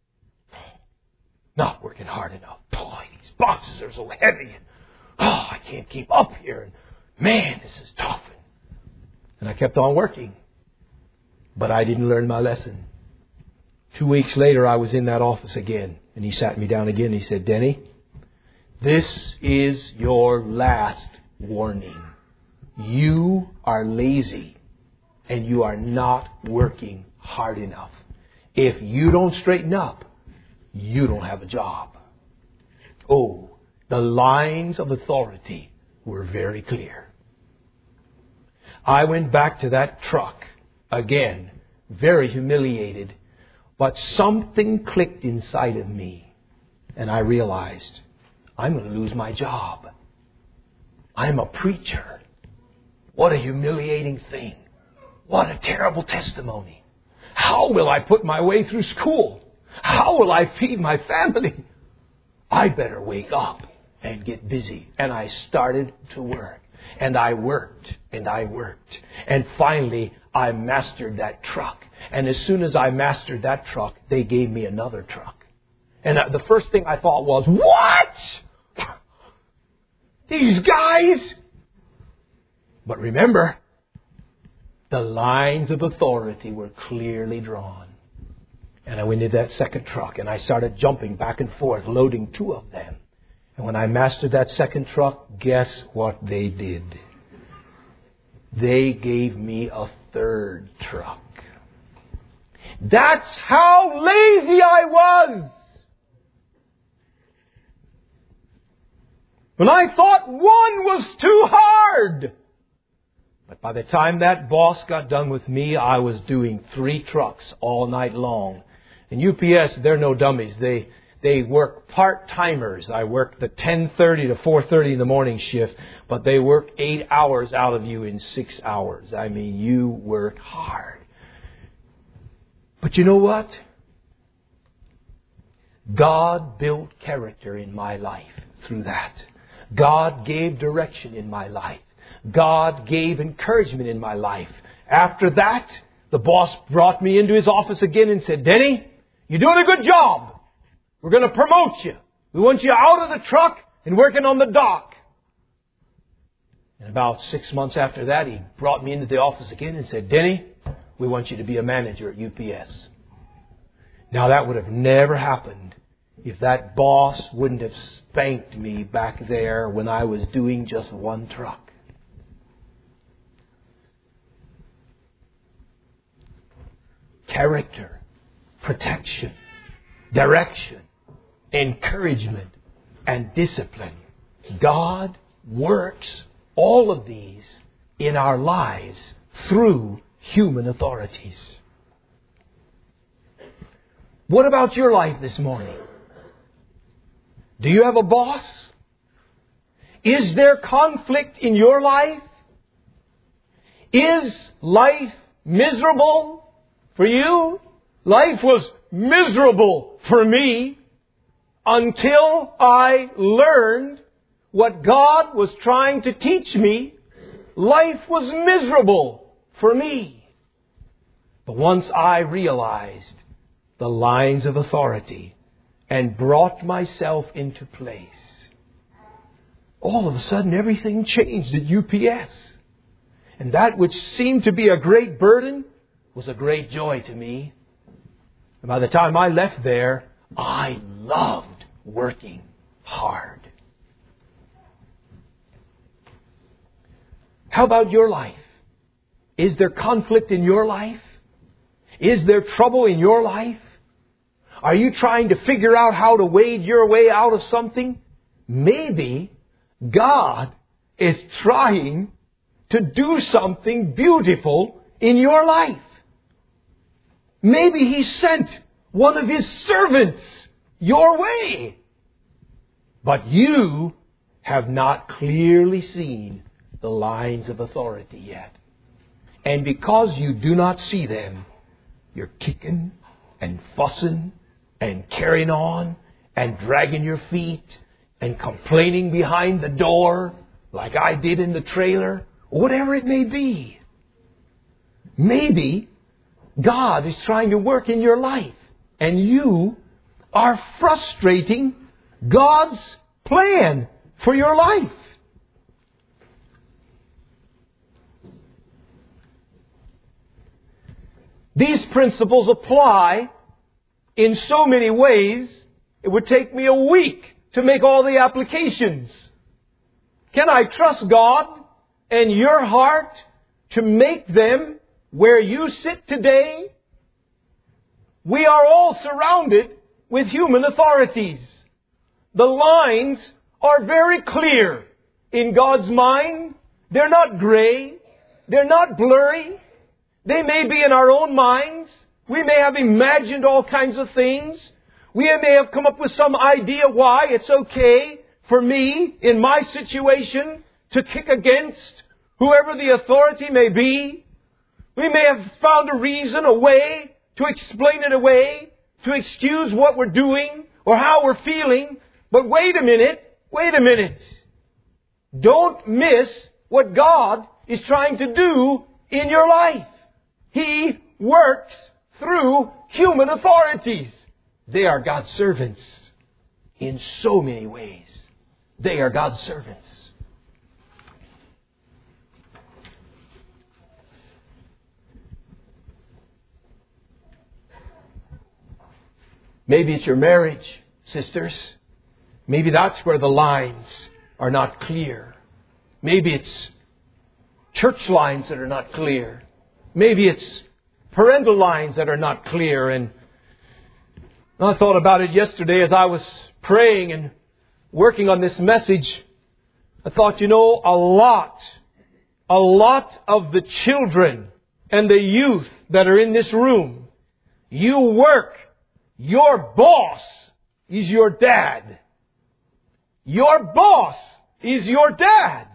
Not working hard enough. Boy, these boxes are so heavy. And, oh, I can't keep up here. And man, this is tough. And I kept on working. But I didn't learn my lesson. Two weeks later, I was in that office again. And he sat me down again and he said, "Denny, this is your last warning. You are lazy and you are not working hard enough. If you don't straighten up, you don't have a job." Oh, the lines of authority were very clear. I went back to that truck again, very humiliated. But something clicked inside of me. And I realized, I'm going to lose my job. I'm a preacher. What a humiliating thing. What a terrible testimony. How will I put my way through school? How will I feed my family? I better wake up and get busy. And I started to work. And I worked and I worked. And finally, I mastered that truck. And as soon as I mastered that truck, they gave me another truck. And the first thing I thought was, what? These guys? But remember, the lines of authority were clearly drawn. And I went into that second truck and I started jumping back and forth, loading two of them. And when I mastered that second truck, guess what they did? They gave me a third truck. That's how lazy I was. When I thought one was too hard. But by the time that boss got done with me, I was doing three trucks all night long. And U P S, they're no dummies. They they work part-timers. I work the ten thirty to four thirty in the morning shift, but they work eight hours out of you in six hours. I mean, you work hard. But you know what? God built character in my life through that. God gave direction in my life. God gave encouragement in my life. After that, the boss brought me into his office again and said, Denny, you're doing a good job. We're going to promote you. We want you out of the truck and working on the dock. And about six months after that, he brought me into the office again and said, Denny, we want you to be a manager at U P S. Now that would have never happened if that boss wouldn't have spanked me back there when I was doing just one truck. Character, protection, direction, encouragement, and discipline. God works all of these in our lives through human authorities. What about your life this morning? Do you have a boss? Is there conflict in your life? Is life miserable for you? Life was miserable for me until I learned what God was trying to teach me. Life was miserable for me. But once I realized the lines of authority and brought myself into place, all of a sudden everything changed at U P S. And that which seemed to be a great burden was a great joy to me. And by the time I left there, I loved working hard. How about your life? Is there conflict in your life? Is there trouble in your life? Are you trying to figure out how to wade your way out of something? Maybe God is trying to do something beautiful in your life. Maybe He sent one of His servants your way. But you have not clearly seen the lines of authority yet. And because you do not see them, you're kicking and fussing and carrying on and dragging your feet and complaining behind the door like I did in the trailer, whatever it may be. Maybe God is trying to work in your life and you are frustrating God's plan for your life. These principles apply in so many ways, it would take me a week to make all the applications. Can I trust God and your heart to make them where you sit today? We are all surrounded with human authorities. The lines are very clear in God's mind. They're not gray. they're not blurry. They may be in our own minds. We may have imagined all kinds of things. We may have come up with some idea why it's okay for me, in my situation, to kick against whoever the authority may be. We may have found a reason, a way to explain it away, to excuse what we're doing or how we're feeling. But wait a minute, wait a minute. Don't miss what God is trying to do in your life. He works through human authorities. They are God's servants in so many ways. They are God's servants. Maybe it's your marriage, sisters. Maybe that's where the lines are not clear. Maybe it's church lines that are not clear. Maybe it's parental lines that are not clear. And I thought about it yesterday as I was praying and working on this message. I thought, you know, a lot, a lot of the children and the youth that are in this room, you work. Your boss is your dad. Your boss is your dad.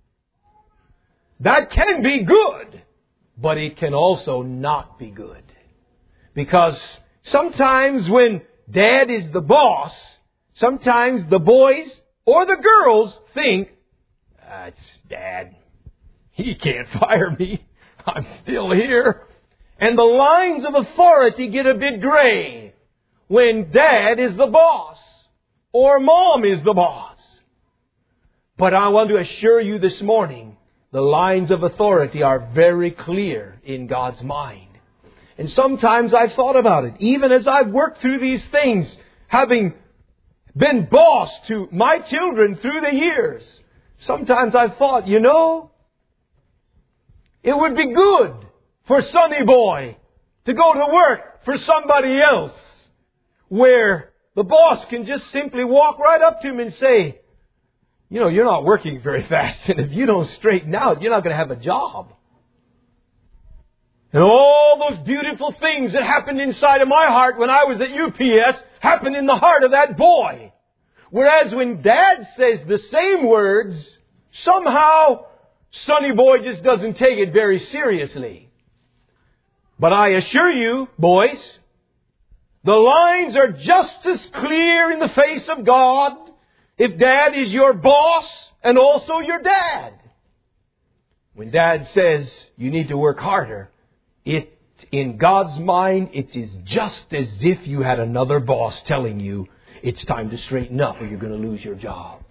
That can be good, but it can also not be good. Because sometimes when dad is the boss, sometimes the boys or the girls think, that's dad. He can't fire me. I'm still here. And the lines of authority get a bit gray when dad is the boss or mom is the boss. But I want to assure you this morning, the lines of authority are very clear in God's mind. And sometimes I've thought about it, even as I've worked through these things, having been boss to my children through the years. Sometimes I've thought, you know, it would be good for Sonny Boy to go to work for somebody else, where the boss can just simply walk right up to him and say, you know, you're not working very fast, and if you don't straighten out, you're not going to have a job. And all those beautiful things that happened inside of my heart when I was at U P S happened in the heart of that boy. Whereas when Dad says the same words, somehow Sonny Boy just doesn't take it very seriously. But I assure you, boys, the lines are just as clear in the face of God if Dad is your boss and also your dad. When Dad says you need to work harder, it, in God's mind, it is just as if you had another boss telling you it's time to straighten up or you're going to lose your job.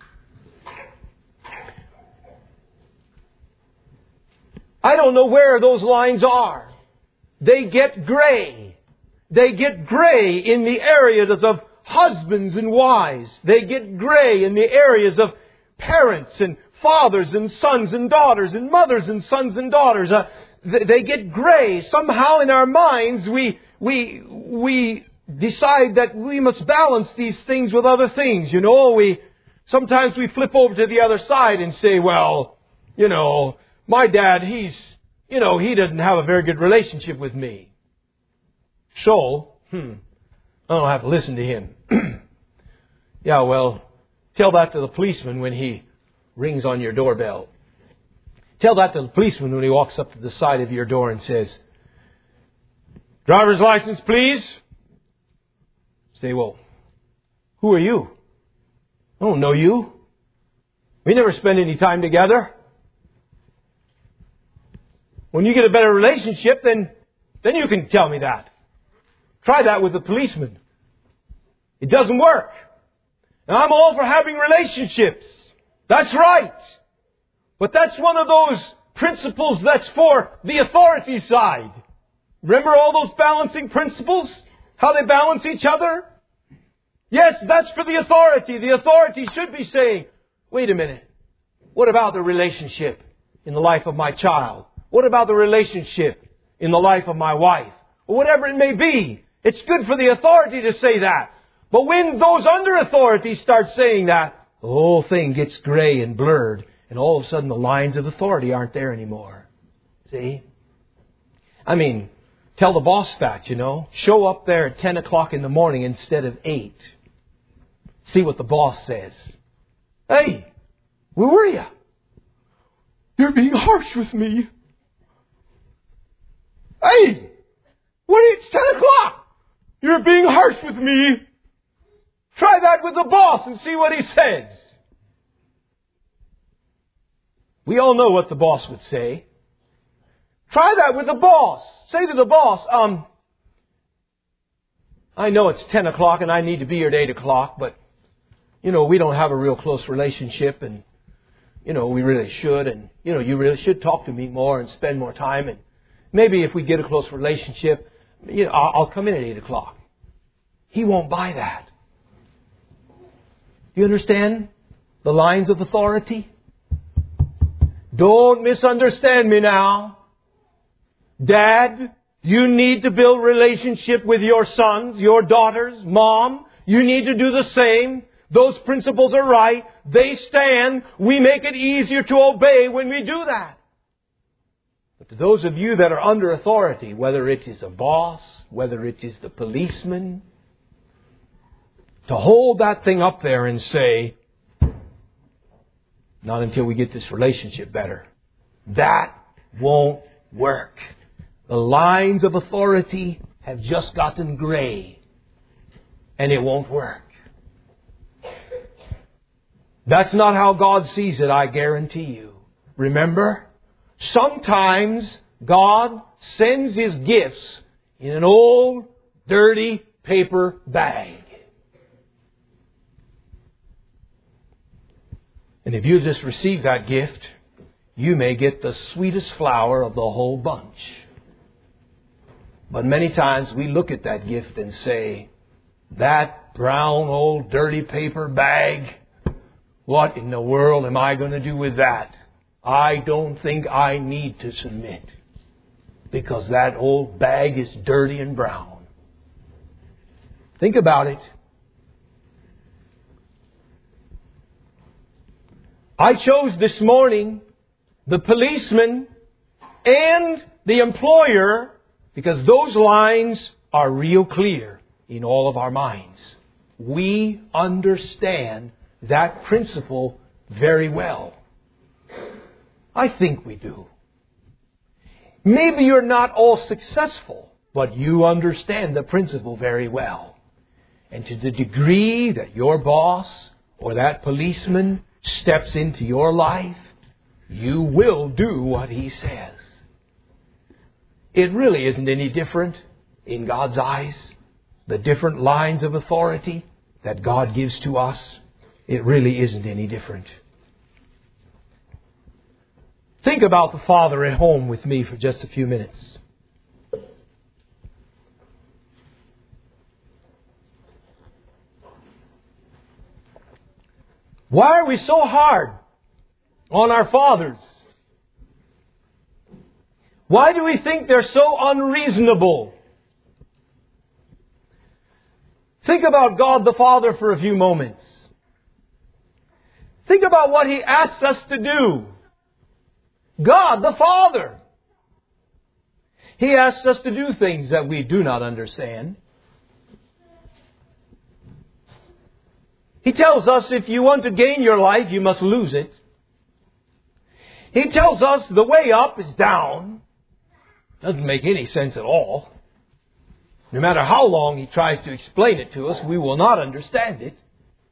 I don't know where those lines are. They get gray. They get gray in the areas of husbands and wives. They get gray in the areas of parents and fathers and sons and daughters and mothers and sons and daughters. Uh, they get gray. Somehow in our minds we we we decide that we must balance these things with other things. You know, we sometimes we flip over to the other side and say, well, you know, my dad, he's, you know, he doesn't have a very good relationship with me. So, hmm, I don't have to listen to him. Yeah, well, tell that to the policeman when he rings on your doorbell. Tell that to the policeman when he walks up to the side of your door and says, driver's license, please. Say, well, who are you? I don't know you. We never spend any time together. When you get a better relationship, then, then you can tell me that. Try that with a policeman. It doesn't work. And I'm all for having relationships. That's right. But that's one of those principles that's for the authority side. Remember all those balancing principles? How they balance each other? Yes, that's for the authority. The authority should be saying, wait a minute. What about the relationship in the life of my child? What about the relationship in the life of my wife? Or whatever it may be. It's good for the authority to say that. But when those under authority start saying that, the whole thing gets gray and blurred. And all of a sudden the lines of authority aren't there anymore. See? I mean, tell the boss that, you know. Show up there at ten o'clock in the morning instead of eight. See what the boss says. Hey, where were you? You're being harsh with me. Hey, what? It's ten o'clock. You're being harsh with me. Try that with the boss and see what he says. We all know what the boss would say. Try that with the boss. Say to the boss, um, I know it's ten o'clock and I need to be here at eight o'clock, but, you know, we don't have a real close relationship and, you know, we really should. And, you know, you really should talk to me more and spend more time. And maybe if we get a close relationship, you know, I'll, I'll come in at eight o'clock. He won't buy that. Do you understand the lines of authority? Don't misunderstand me now. Dad, you need to build relationship with your sons, your daughters. Mom, you need to do the same. Those principles are right. They stand. We make it easier to obey when we do that. But to those of you that are under authority, whether it is a boss, whether it is the policeman, to hold that thing up there and say, not until we get this relationship better. That won't work. The lines of authority have just gotten gray. And it won't work. That's not how God sees it, I guarantee you. Remember, sometimes God sends His gifts in an old, dirty paper bag. And if you just receive that gift, you may get the sweetest flower of the whole bunch. But many times we look at that gift and say, that brown old dirty paper bag, what in the world am I going to do with that? I don't think I need to submit. Because that old bag is dirty and brown. Think about it. I chose this morning the policeman and the employer because those lines are real clear in all of our minds. We understand that principle very well. I think we do. Maybe you're not all successful, but you understand the principle very well. And to the degree that your boss or that policeman steps into your life, you will do what he says. It really isn't any different in God's eyes. The different lines of authority that God gives to us, it really isn't any different. Think about the father at home with me for just a few minutes. Why are we so hard on our fathers? Why do we think they're so unreasonable? Think about God the Father for a few moments. Think about what He asks us to do. God the Father. He asks us to do things that we do not understand. He tells us if you want to gain your life, you must lose it. He tells us the way up is down. Doesn't make any sense at all. No matter how long He tries to explain it to us, we will not understand it.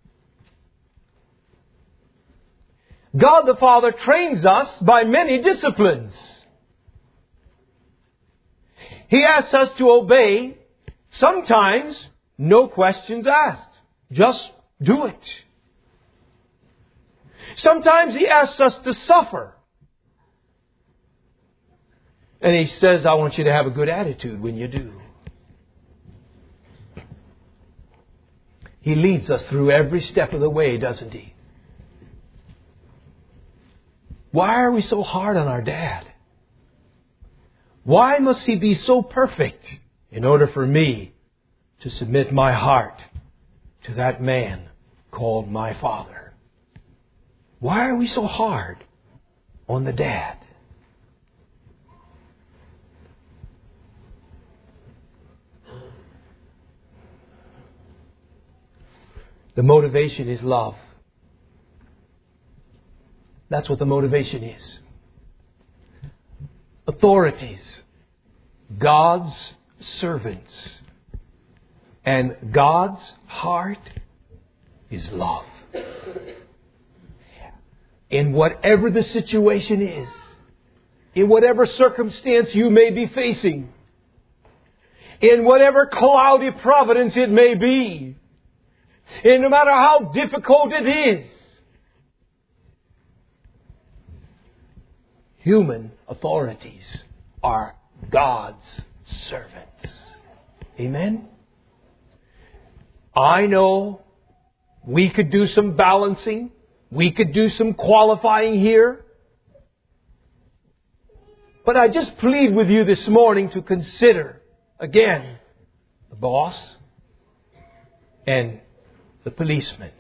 God the Father trains us by many disciplines. He asks us to obey, sometimes no questions asked. Just do it. Sometimes He asks us to suffer. And He says, I want you to have a good attitude when you do. He leads us through every step of the way, doesn't He? Why are we so hard on our dad? Why must he be so perfect in order for me to submit my heart to that man called my father? Why are we so hard on the dad? The motivation is love. That's what the motivation is. Authorities, God's servants. And God's heart is love. In whatever the situation is, in whatever circumstance you may be facing, in whatever cloudy providence it may be, and no matter how difficult it is, human authorities are God's servants. Amen? I know we could do some balancing. We could do some qualifying here. But I just plead with you this morning to consider, again, the boss and the policeman.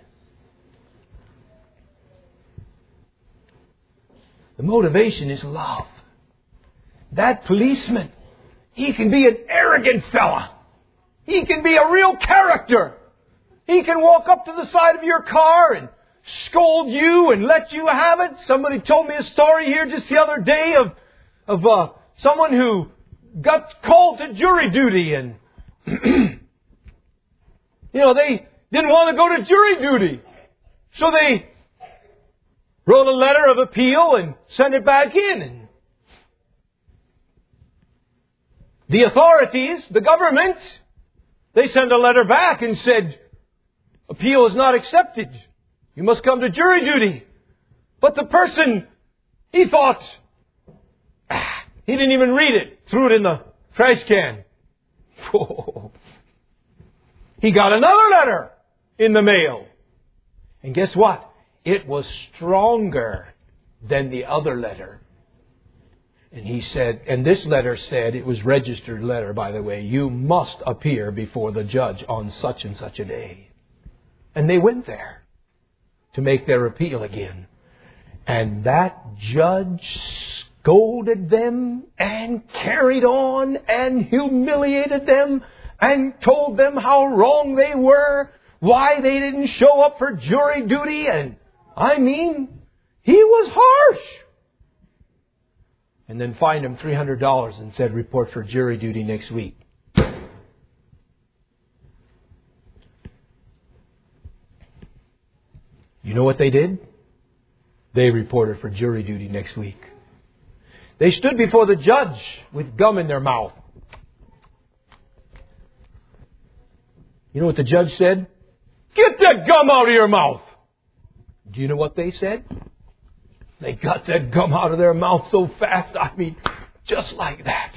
The motivation is love. That policeman, he can be an arrogant fella. He can be a real character. He can walk up to the side of your car and scold you and let you have it. Somebody told me a story here just the other day of of uh, someone who got called to jury duty, and you know, they didn't want to go to jury duty, so they wrote a letter of appeal and sent it back in. And the authorities, the government, they sent a letter back and said, appeal is not accepted. You must come to jury duty. But the person, he thought, ah, he didn't even read it. Threw it in the trash can. He got another letter in the mail. And guess what? It was stronger than the other letter. And he said, and this letter said, it was registered letter, by the way, you must appear before the judge on such and such a day. And they went there to make their appeal again. And that judge scolded them and carried on and humiliated them and told them how wrong they were, why they didn't show up for jury duty. And I mean, he was harsh. And then fined him three hundred dollars and said, report for jury duty next week. You know what they did? They reported for jury duty next week. They stood before the judge with gum in their mouth. You know what the judge said? Get that gum out of your mouth. Do you know what they said? They got that gum out of their mouth so fast, I mean, just like that.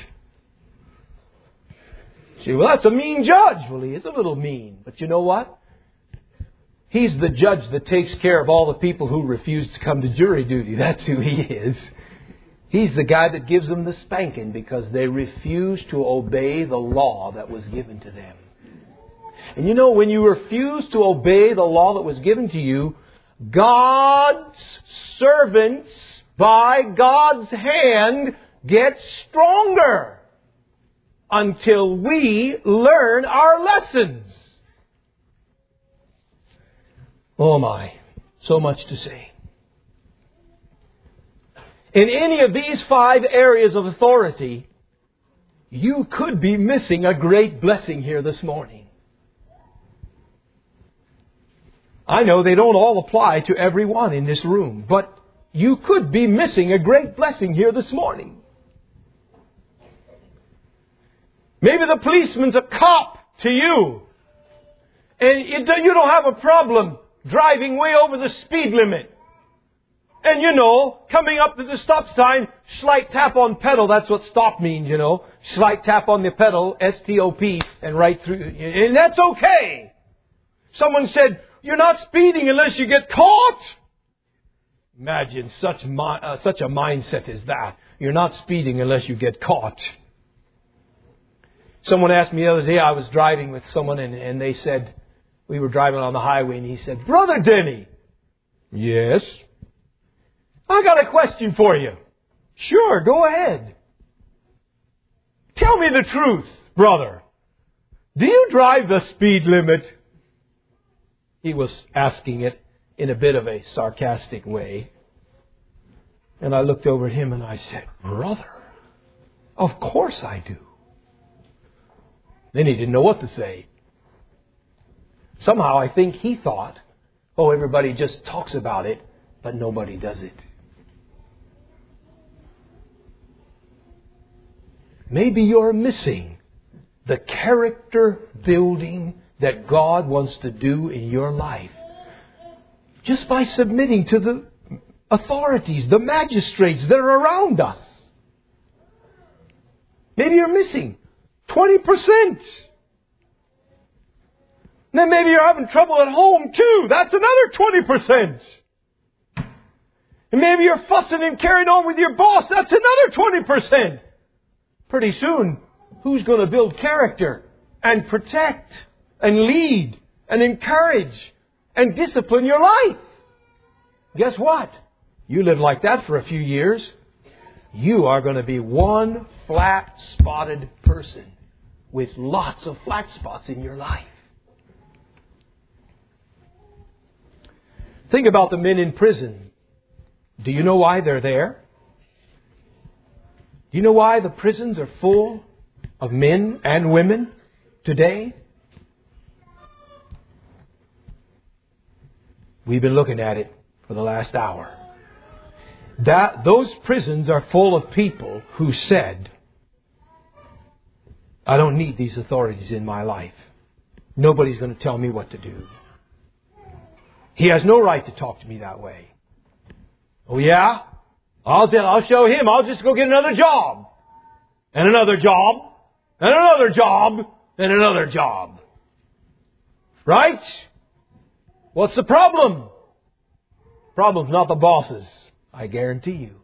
You say, well, that's a mean judge. Well, he is a little mean. But you know what? He's the judge that takes care of all the people who refuse to come to jury duty. That's who he is. He's the guy that gives them the spanking because they refuse to obey the law that was given to them. And you know, when you refuse to obey the law that was given to you, God's servants, by God's hand, get stronger until we learn our lessons. Oh my, so much to say. In any of these five areas of authority, you could be missing a great blessing here this morning. I know they don't all apply to everyone in this room, but you could be missing a great blessing here this morning. Maybe the policeman's a cop to you, and you don't have a problem driving way over the speed limit. And you know, coming up to the stop sign, slight tap on pedal, that's what stop means, you know. Slight tap on the pedal, S T O P, and right through. And that's okay. Someone said, you're not speeding unless you get caught. Imagine such mi- uh, such a mindset as that. You're not speeding unless you get caught. Someone asked me the other day, I was driving with someone and, and they said, we were driving on the highway and he said, Brother Denny. Yes. I got a question for you. Sure, go ahead. Tell me the truth, brother. Do you drive the speed limit? He was asking it in a bit of a sarcastic way. And I looked over at him and I said, "Brother, of course I do." Then he didn't know what to say. Somehow I think he thought, oh, everybody just talks about it, but nobody does it. Maybe you're missing the character building that God wants to do in your life just by submitting to the authorities, the magistrates that are around us. Maybe you're missing twenty percent. Then maybe you're having trouble at home too. That's another twenty percent. And maybe you're fussing and carrying on with your boss. That's another twenty percent. Pretty soon, who's going to build character and protect and lead and encourage and discipline your life? Guess what? You live like that for a few years, you are going to be one flat-spotted person with lots of flat spots in your life. Think about the men in prison. Do you know why they're there? Do you know why the prisons are full of men and women today? We've been looking at it for the last hour. That those prisons are full of people who said, I don't need these authorities in my life. Nobody's going to tell me what to do. He has no right to talk to me that way. Oh yeah? I'll tell, I'll show him. I'll just go get another job. And another job. And another job. And another job. Right? What's the problem? Problem's not the bosses, I guarantee you.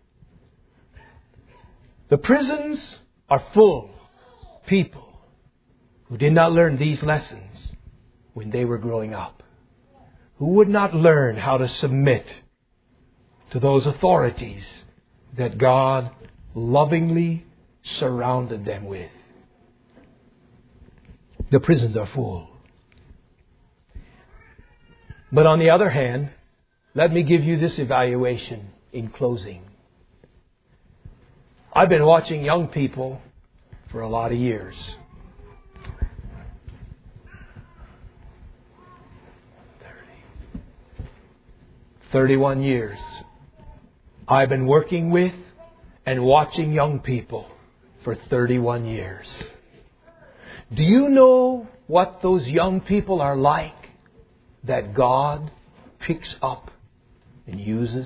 The prisons are full of people who did not learn these lessons when they were growing up. Who would not learn how to submit to those authorities that God lovingly surrounded them with. The prisons are full. But on the other hand, let me give you this evaluation in closing. I've been watching young people for a lot of years. thirty, thirty-one years. I've been working with and watching young people for thirty-one years. Do you know what those young people are like that God picks up and uses?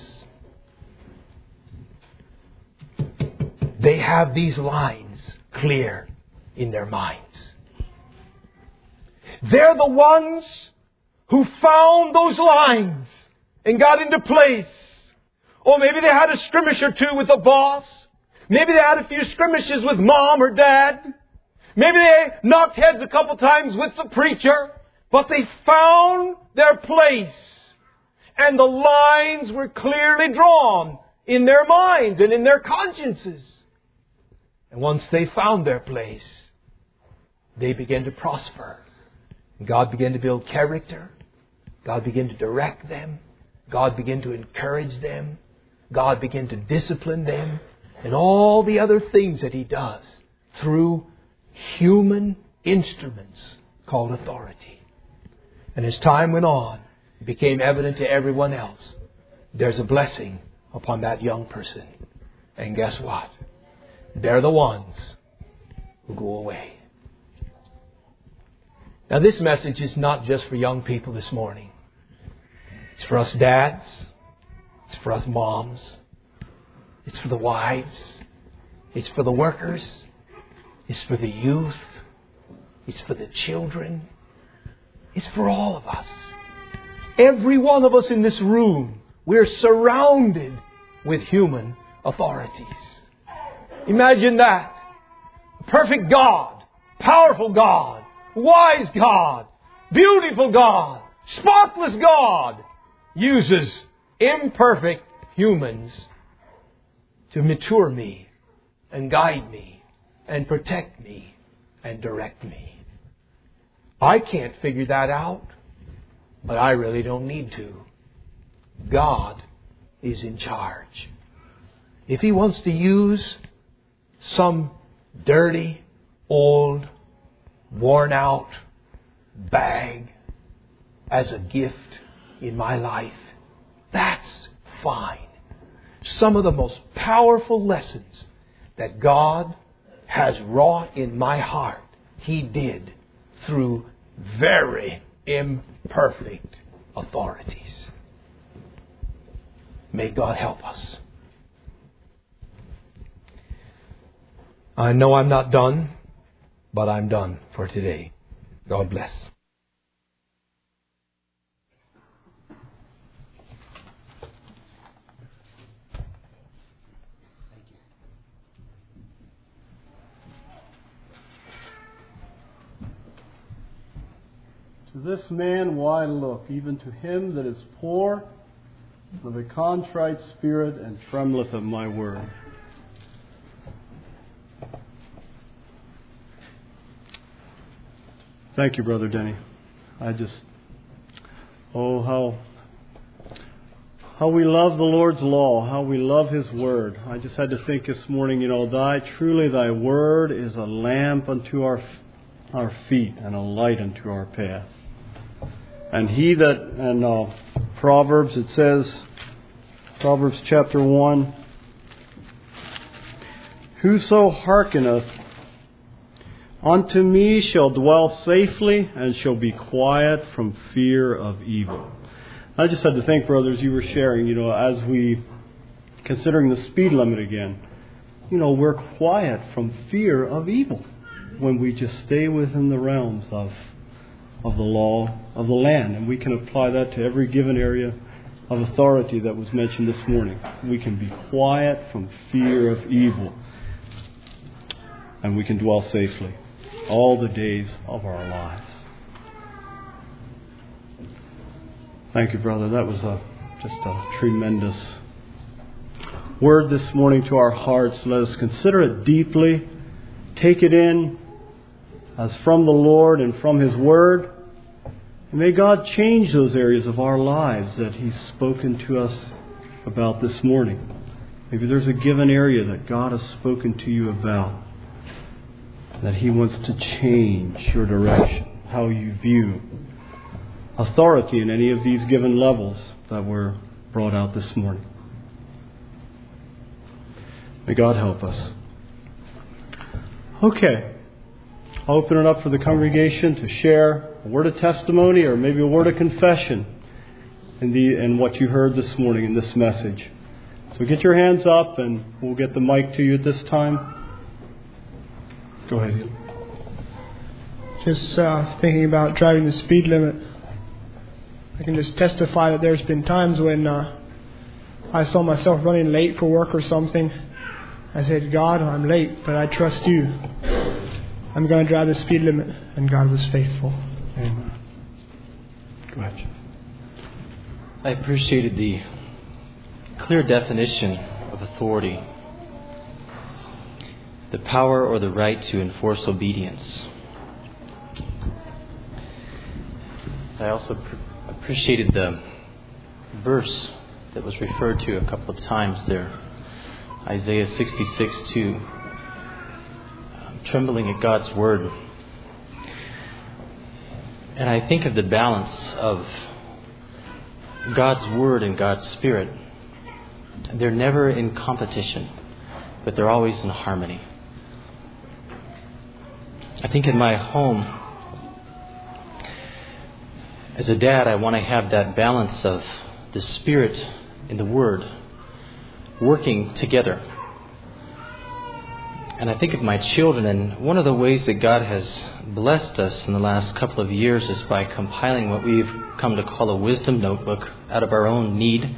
They have these lines clear in their minds. They're the ones who found those lines and got into place. Or maybe they had a skirmish or two with the boss. Maybe they had a few skirmishes with mom or dad. Maybe they knocked heads a couple times with the preacher. But they found their place. And the lines were clearly drawn in their minds and in their consciences. And once they found their place, they began to prosper. God began to build character. God began to direct them. God began to encourage them. God began to discipline them. And all the other things that He does through human instruments called authority. And as time went on, it became evident to everyone else, there's a blessing upon that young person. And guess what? They're the ones who go away. Now this message is not just for young people this morning. It's for us dads. It's for us moms. It's for the wives. It's for the workers. It's for the youth. It's for the children. It's for all of us. Every one of us in this room, we're surrounded with human authorities. Imagine that. Perfect God, powerful God, wise God, beautiful God, spotless God uses imperfect humans to mature me and guide me and protect me and direct me. I can't figure that out. But I really don't need to. God is in charge. If He wants to use some dirty, old, worn out bag as a gift in my life, that's fine. Some of the most powerful lessons that God has wrought in my heart, He did through very imperfect authorities. May God help us. I know I'm not done, but I'm done for today. God bless. To this man why look, even to him that is poor, of a contrite spirit, and trembleth at my word. Thank you, Brother Denny. I just, oh, how, how we love the Lord's law, how we love His word. I just had to think this morning, you know, thy, truly thy word is a lamp unto our, our feet and a light unto our path. And he that, and uh, Proverbs, it says, Proverbs chapter one, whoso hearkeneth unto me shall dwell safely and shall be quiet from fear of evil. I just had to think, brothers, you were sharing, you know, as we, considering the speed limit again, you know, we're quiet from fear of evil when we just stay within the realms of of the law of the land. And we can apply that to every given area of authority that was mentioned this morning. We can be quiet from fear of evil. And we can dwell safely all the days of our lives. Thank you, brother. That was a just a tremendous word this morning to our hearts. Let us consider it deeply. Take it in as from the Lord and from His Word. And may God change those areas of our lives that He's spoken to us about this morning. Maybe there's a given area that God has spoken to you about, that He wants to change your direction, how you view authority in any of these given levels that were brought out this morning. May God help us. Okay. I'll open it up for the congregation to share a word of testimony or maybe a word of confession in the in what you heard this morning in this message. So get your hands up and we'll get the mic to you at this time. Go ahead. Just uh, thinking about driving the speed limit. I can just testify that there's been times when uh, I saw myself running late for work or something. I said, God, I'm late, but I trust you. I'm going to drive the speed limit. And God was faithful. Amen. Go ahead. I appreciated the clear definition of authority. The power or the right to enforce obedience. I also pr- appreciated the verse that was referred to a couple of times there. Isaiah sixty-six two. Trembling at God's word. And I think of the balance of God's word and God's spirit. They're never in competition, but they're always in harmony. I think in my home, as a dad, I want to have that balance of the spirit and the word working together. And I think of my children, and one of the ways that God has blessed us in the last couple of years is by compiling what we've come to call a wisdom notebook out of our own need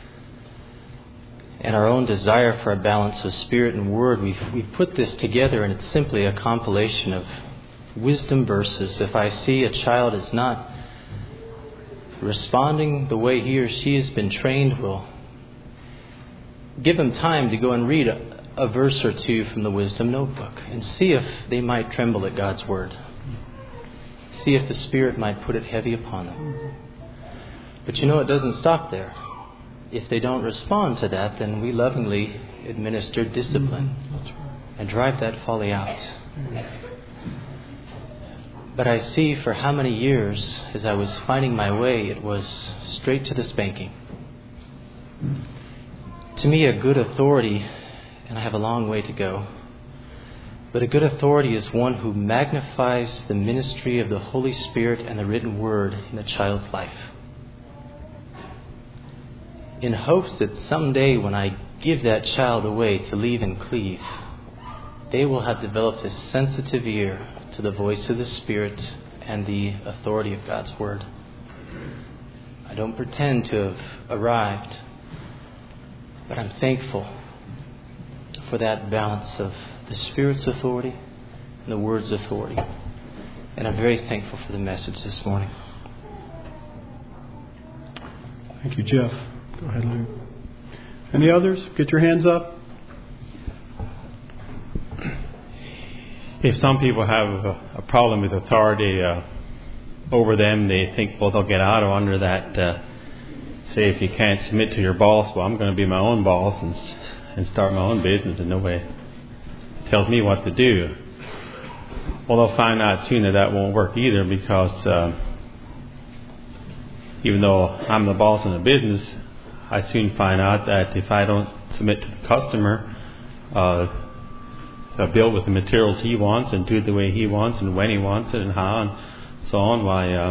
and our own desire for a balance of spirit and word. We've, we've put this together, and it's simply a compilation of wisdom verses. If I see a child is not responding the way he or she has been trained, we'll give them time to go and read a, a verse or two from the wisdom notebook and see if they might tremble at God's word. See if the Spirit might put it heavy upon them. But you know, it doesn't stop there. If they don't respond to that, then we lovingly administer discipline and drive that folly out. But I see for how many years, as I was finding my way, it was straight to the spanking. To me, a good authority, and I have a long way to go, but a good authority is one who magnifies the ministry of the Holy Spirit and the written word in a child's life, in hopes that someday when I give that child away to leave and cleave, they will have developed a sensitive ear to the voice of the Spirit and the authority of God's Word. I don't pretend to have arrived, but I'm thankful for that balance of the Spirit's authority and the Word's authority. And I'm very thankful for the message this morning. Thank you, Jeff. Go ahead, Luke. Any others? Get your hands up. If some people have a, a problem with authority uh, over them, they think, well, they'll get out of under that. Uh, say, if you can't submit to your boss, well, I'm going to be my own boss and and start my own business, and nobody tells me what to do. Well, they'll find out soon that that won't work either, because uh, even though I'm the boss in the business, I soon find out that if I don't submit to the customer, uh, Uh, build with the materials he wants and do it the way he wants and when he wants it and how and so on, why um,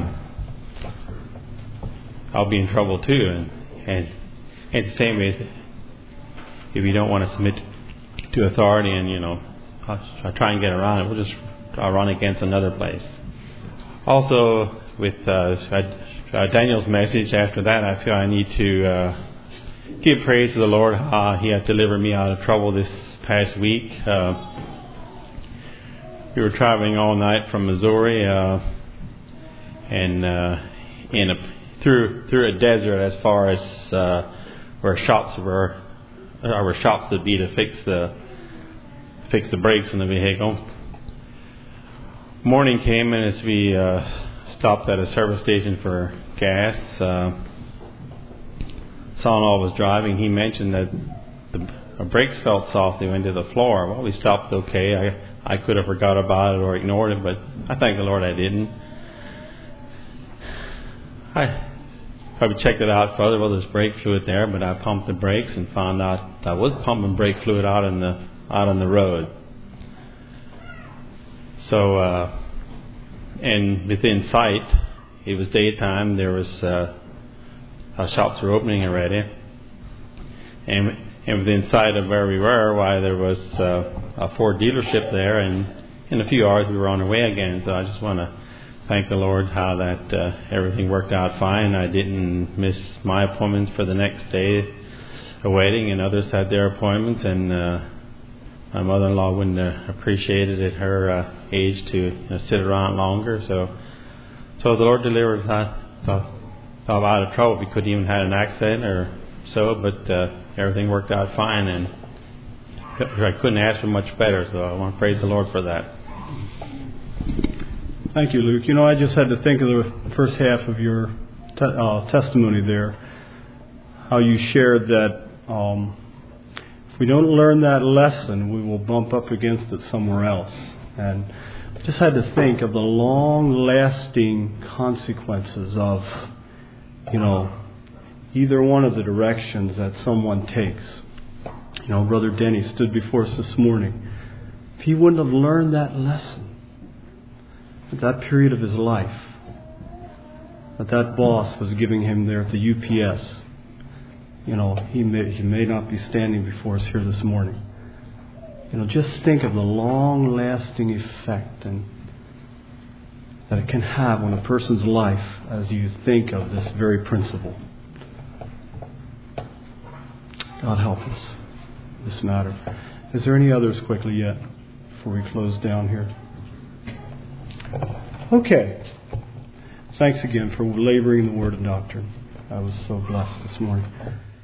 I'll be in trouble too. And, and it's the same way if you don't want to submit to authority and, you know, I'll, I'll try and get around it, we'll just I'll run against another place. Also, with uh, uh, Daniel's message after that, I feel I need to uh, give praise to the Lord how He has delivered me out of trouble this past week. Uh, we were traveling all night from Missouri, uh, and uh, in a through through a desert as far as uh, where shops were, or where shops would be to fix the fix the brakes in the vehicle. Morning came, and as we uh, stopped at a service station for gas, uh, son-in-law was driving. He mentioned that the Our brakes felt soft. They went to the floor. Well, we stopped okay. I I could have forgot about it or ignored it, but I thank the Lord I didn't. I probably checked it out further. Well, there's brake fluid there, but I pumped the brakes and found out I was pumping brake fluid out in the out on the road. So, uh, and within sight, it was daytime. There was uh, our shops were opening already, and. And within sight of where we were, why there was uh, a Ford dealership there, and in a few hours we were on our way again. So I just want to thank the Lord how that uh, everything worked out fine. I didn't miss my appointments for the next day, a wedding, and others had their appointments. And uh, my mother-in-law wouldn't have appreciated at her uh, age to you know, sit around longer. So, so the Lord delivered us out, out of trouble. We couldn't even had an accident or so, but. Uh, Everything worked out fine, and I couldn't ask for much better, so I want to praise the Lord for that. Thank you, Luke. You know, I just had to think of the first half of your te- uh, testimony there, how you shared that um, if we don't learn that lesson, we will bump up against it somewhere else. And I just had to think of the long-lasting consequences of, you know, either one of the directions that someone takes. You know, Brother Denny stood before us this morning. If he wouldn't have learned that lesson at that period of his life, that that boss was giving him there at the U P S, you know, he may, he may not be standing before us here this morning. You know, just think of the long-lasting effect and that it can have on a person's life as you think of this very principle. God help us in this matter. Is there any others quickly yet before we close down here? Okay. Thanks again for laboring the word of doctrine. I was so blessed this morning.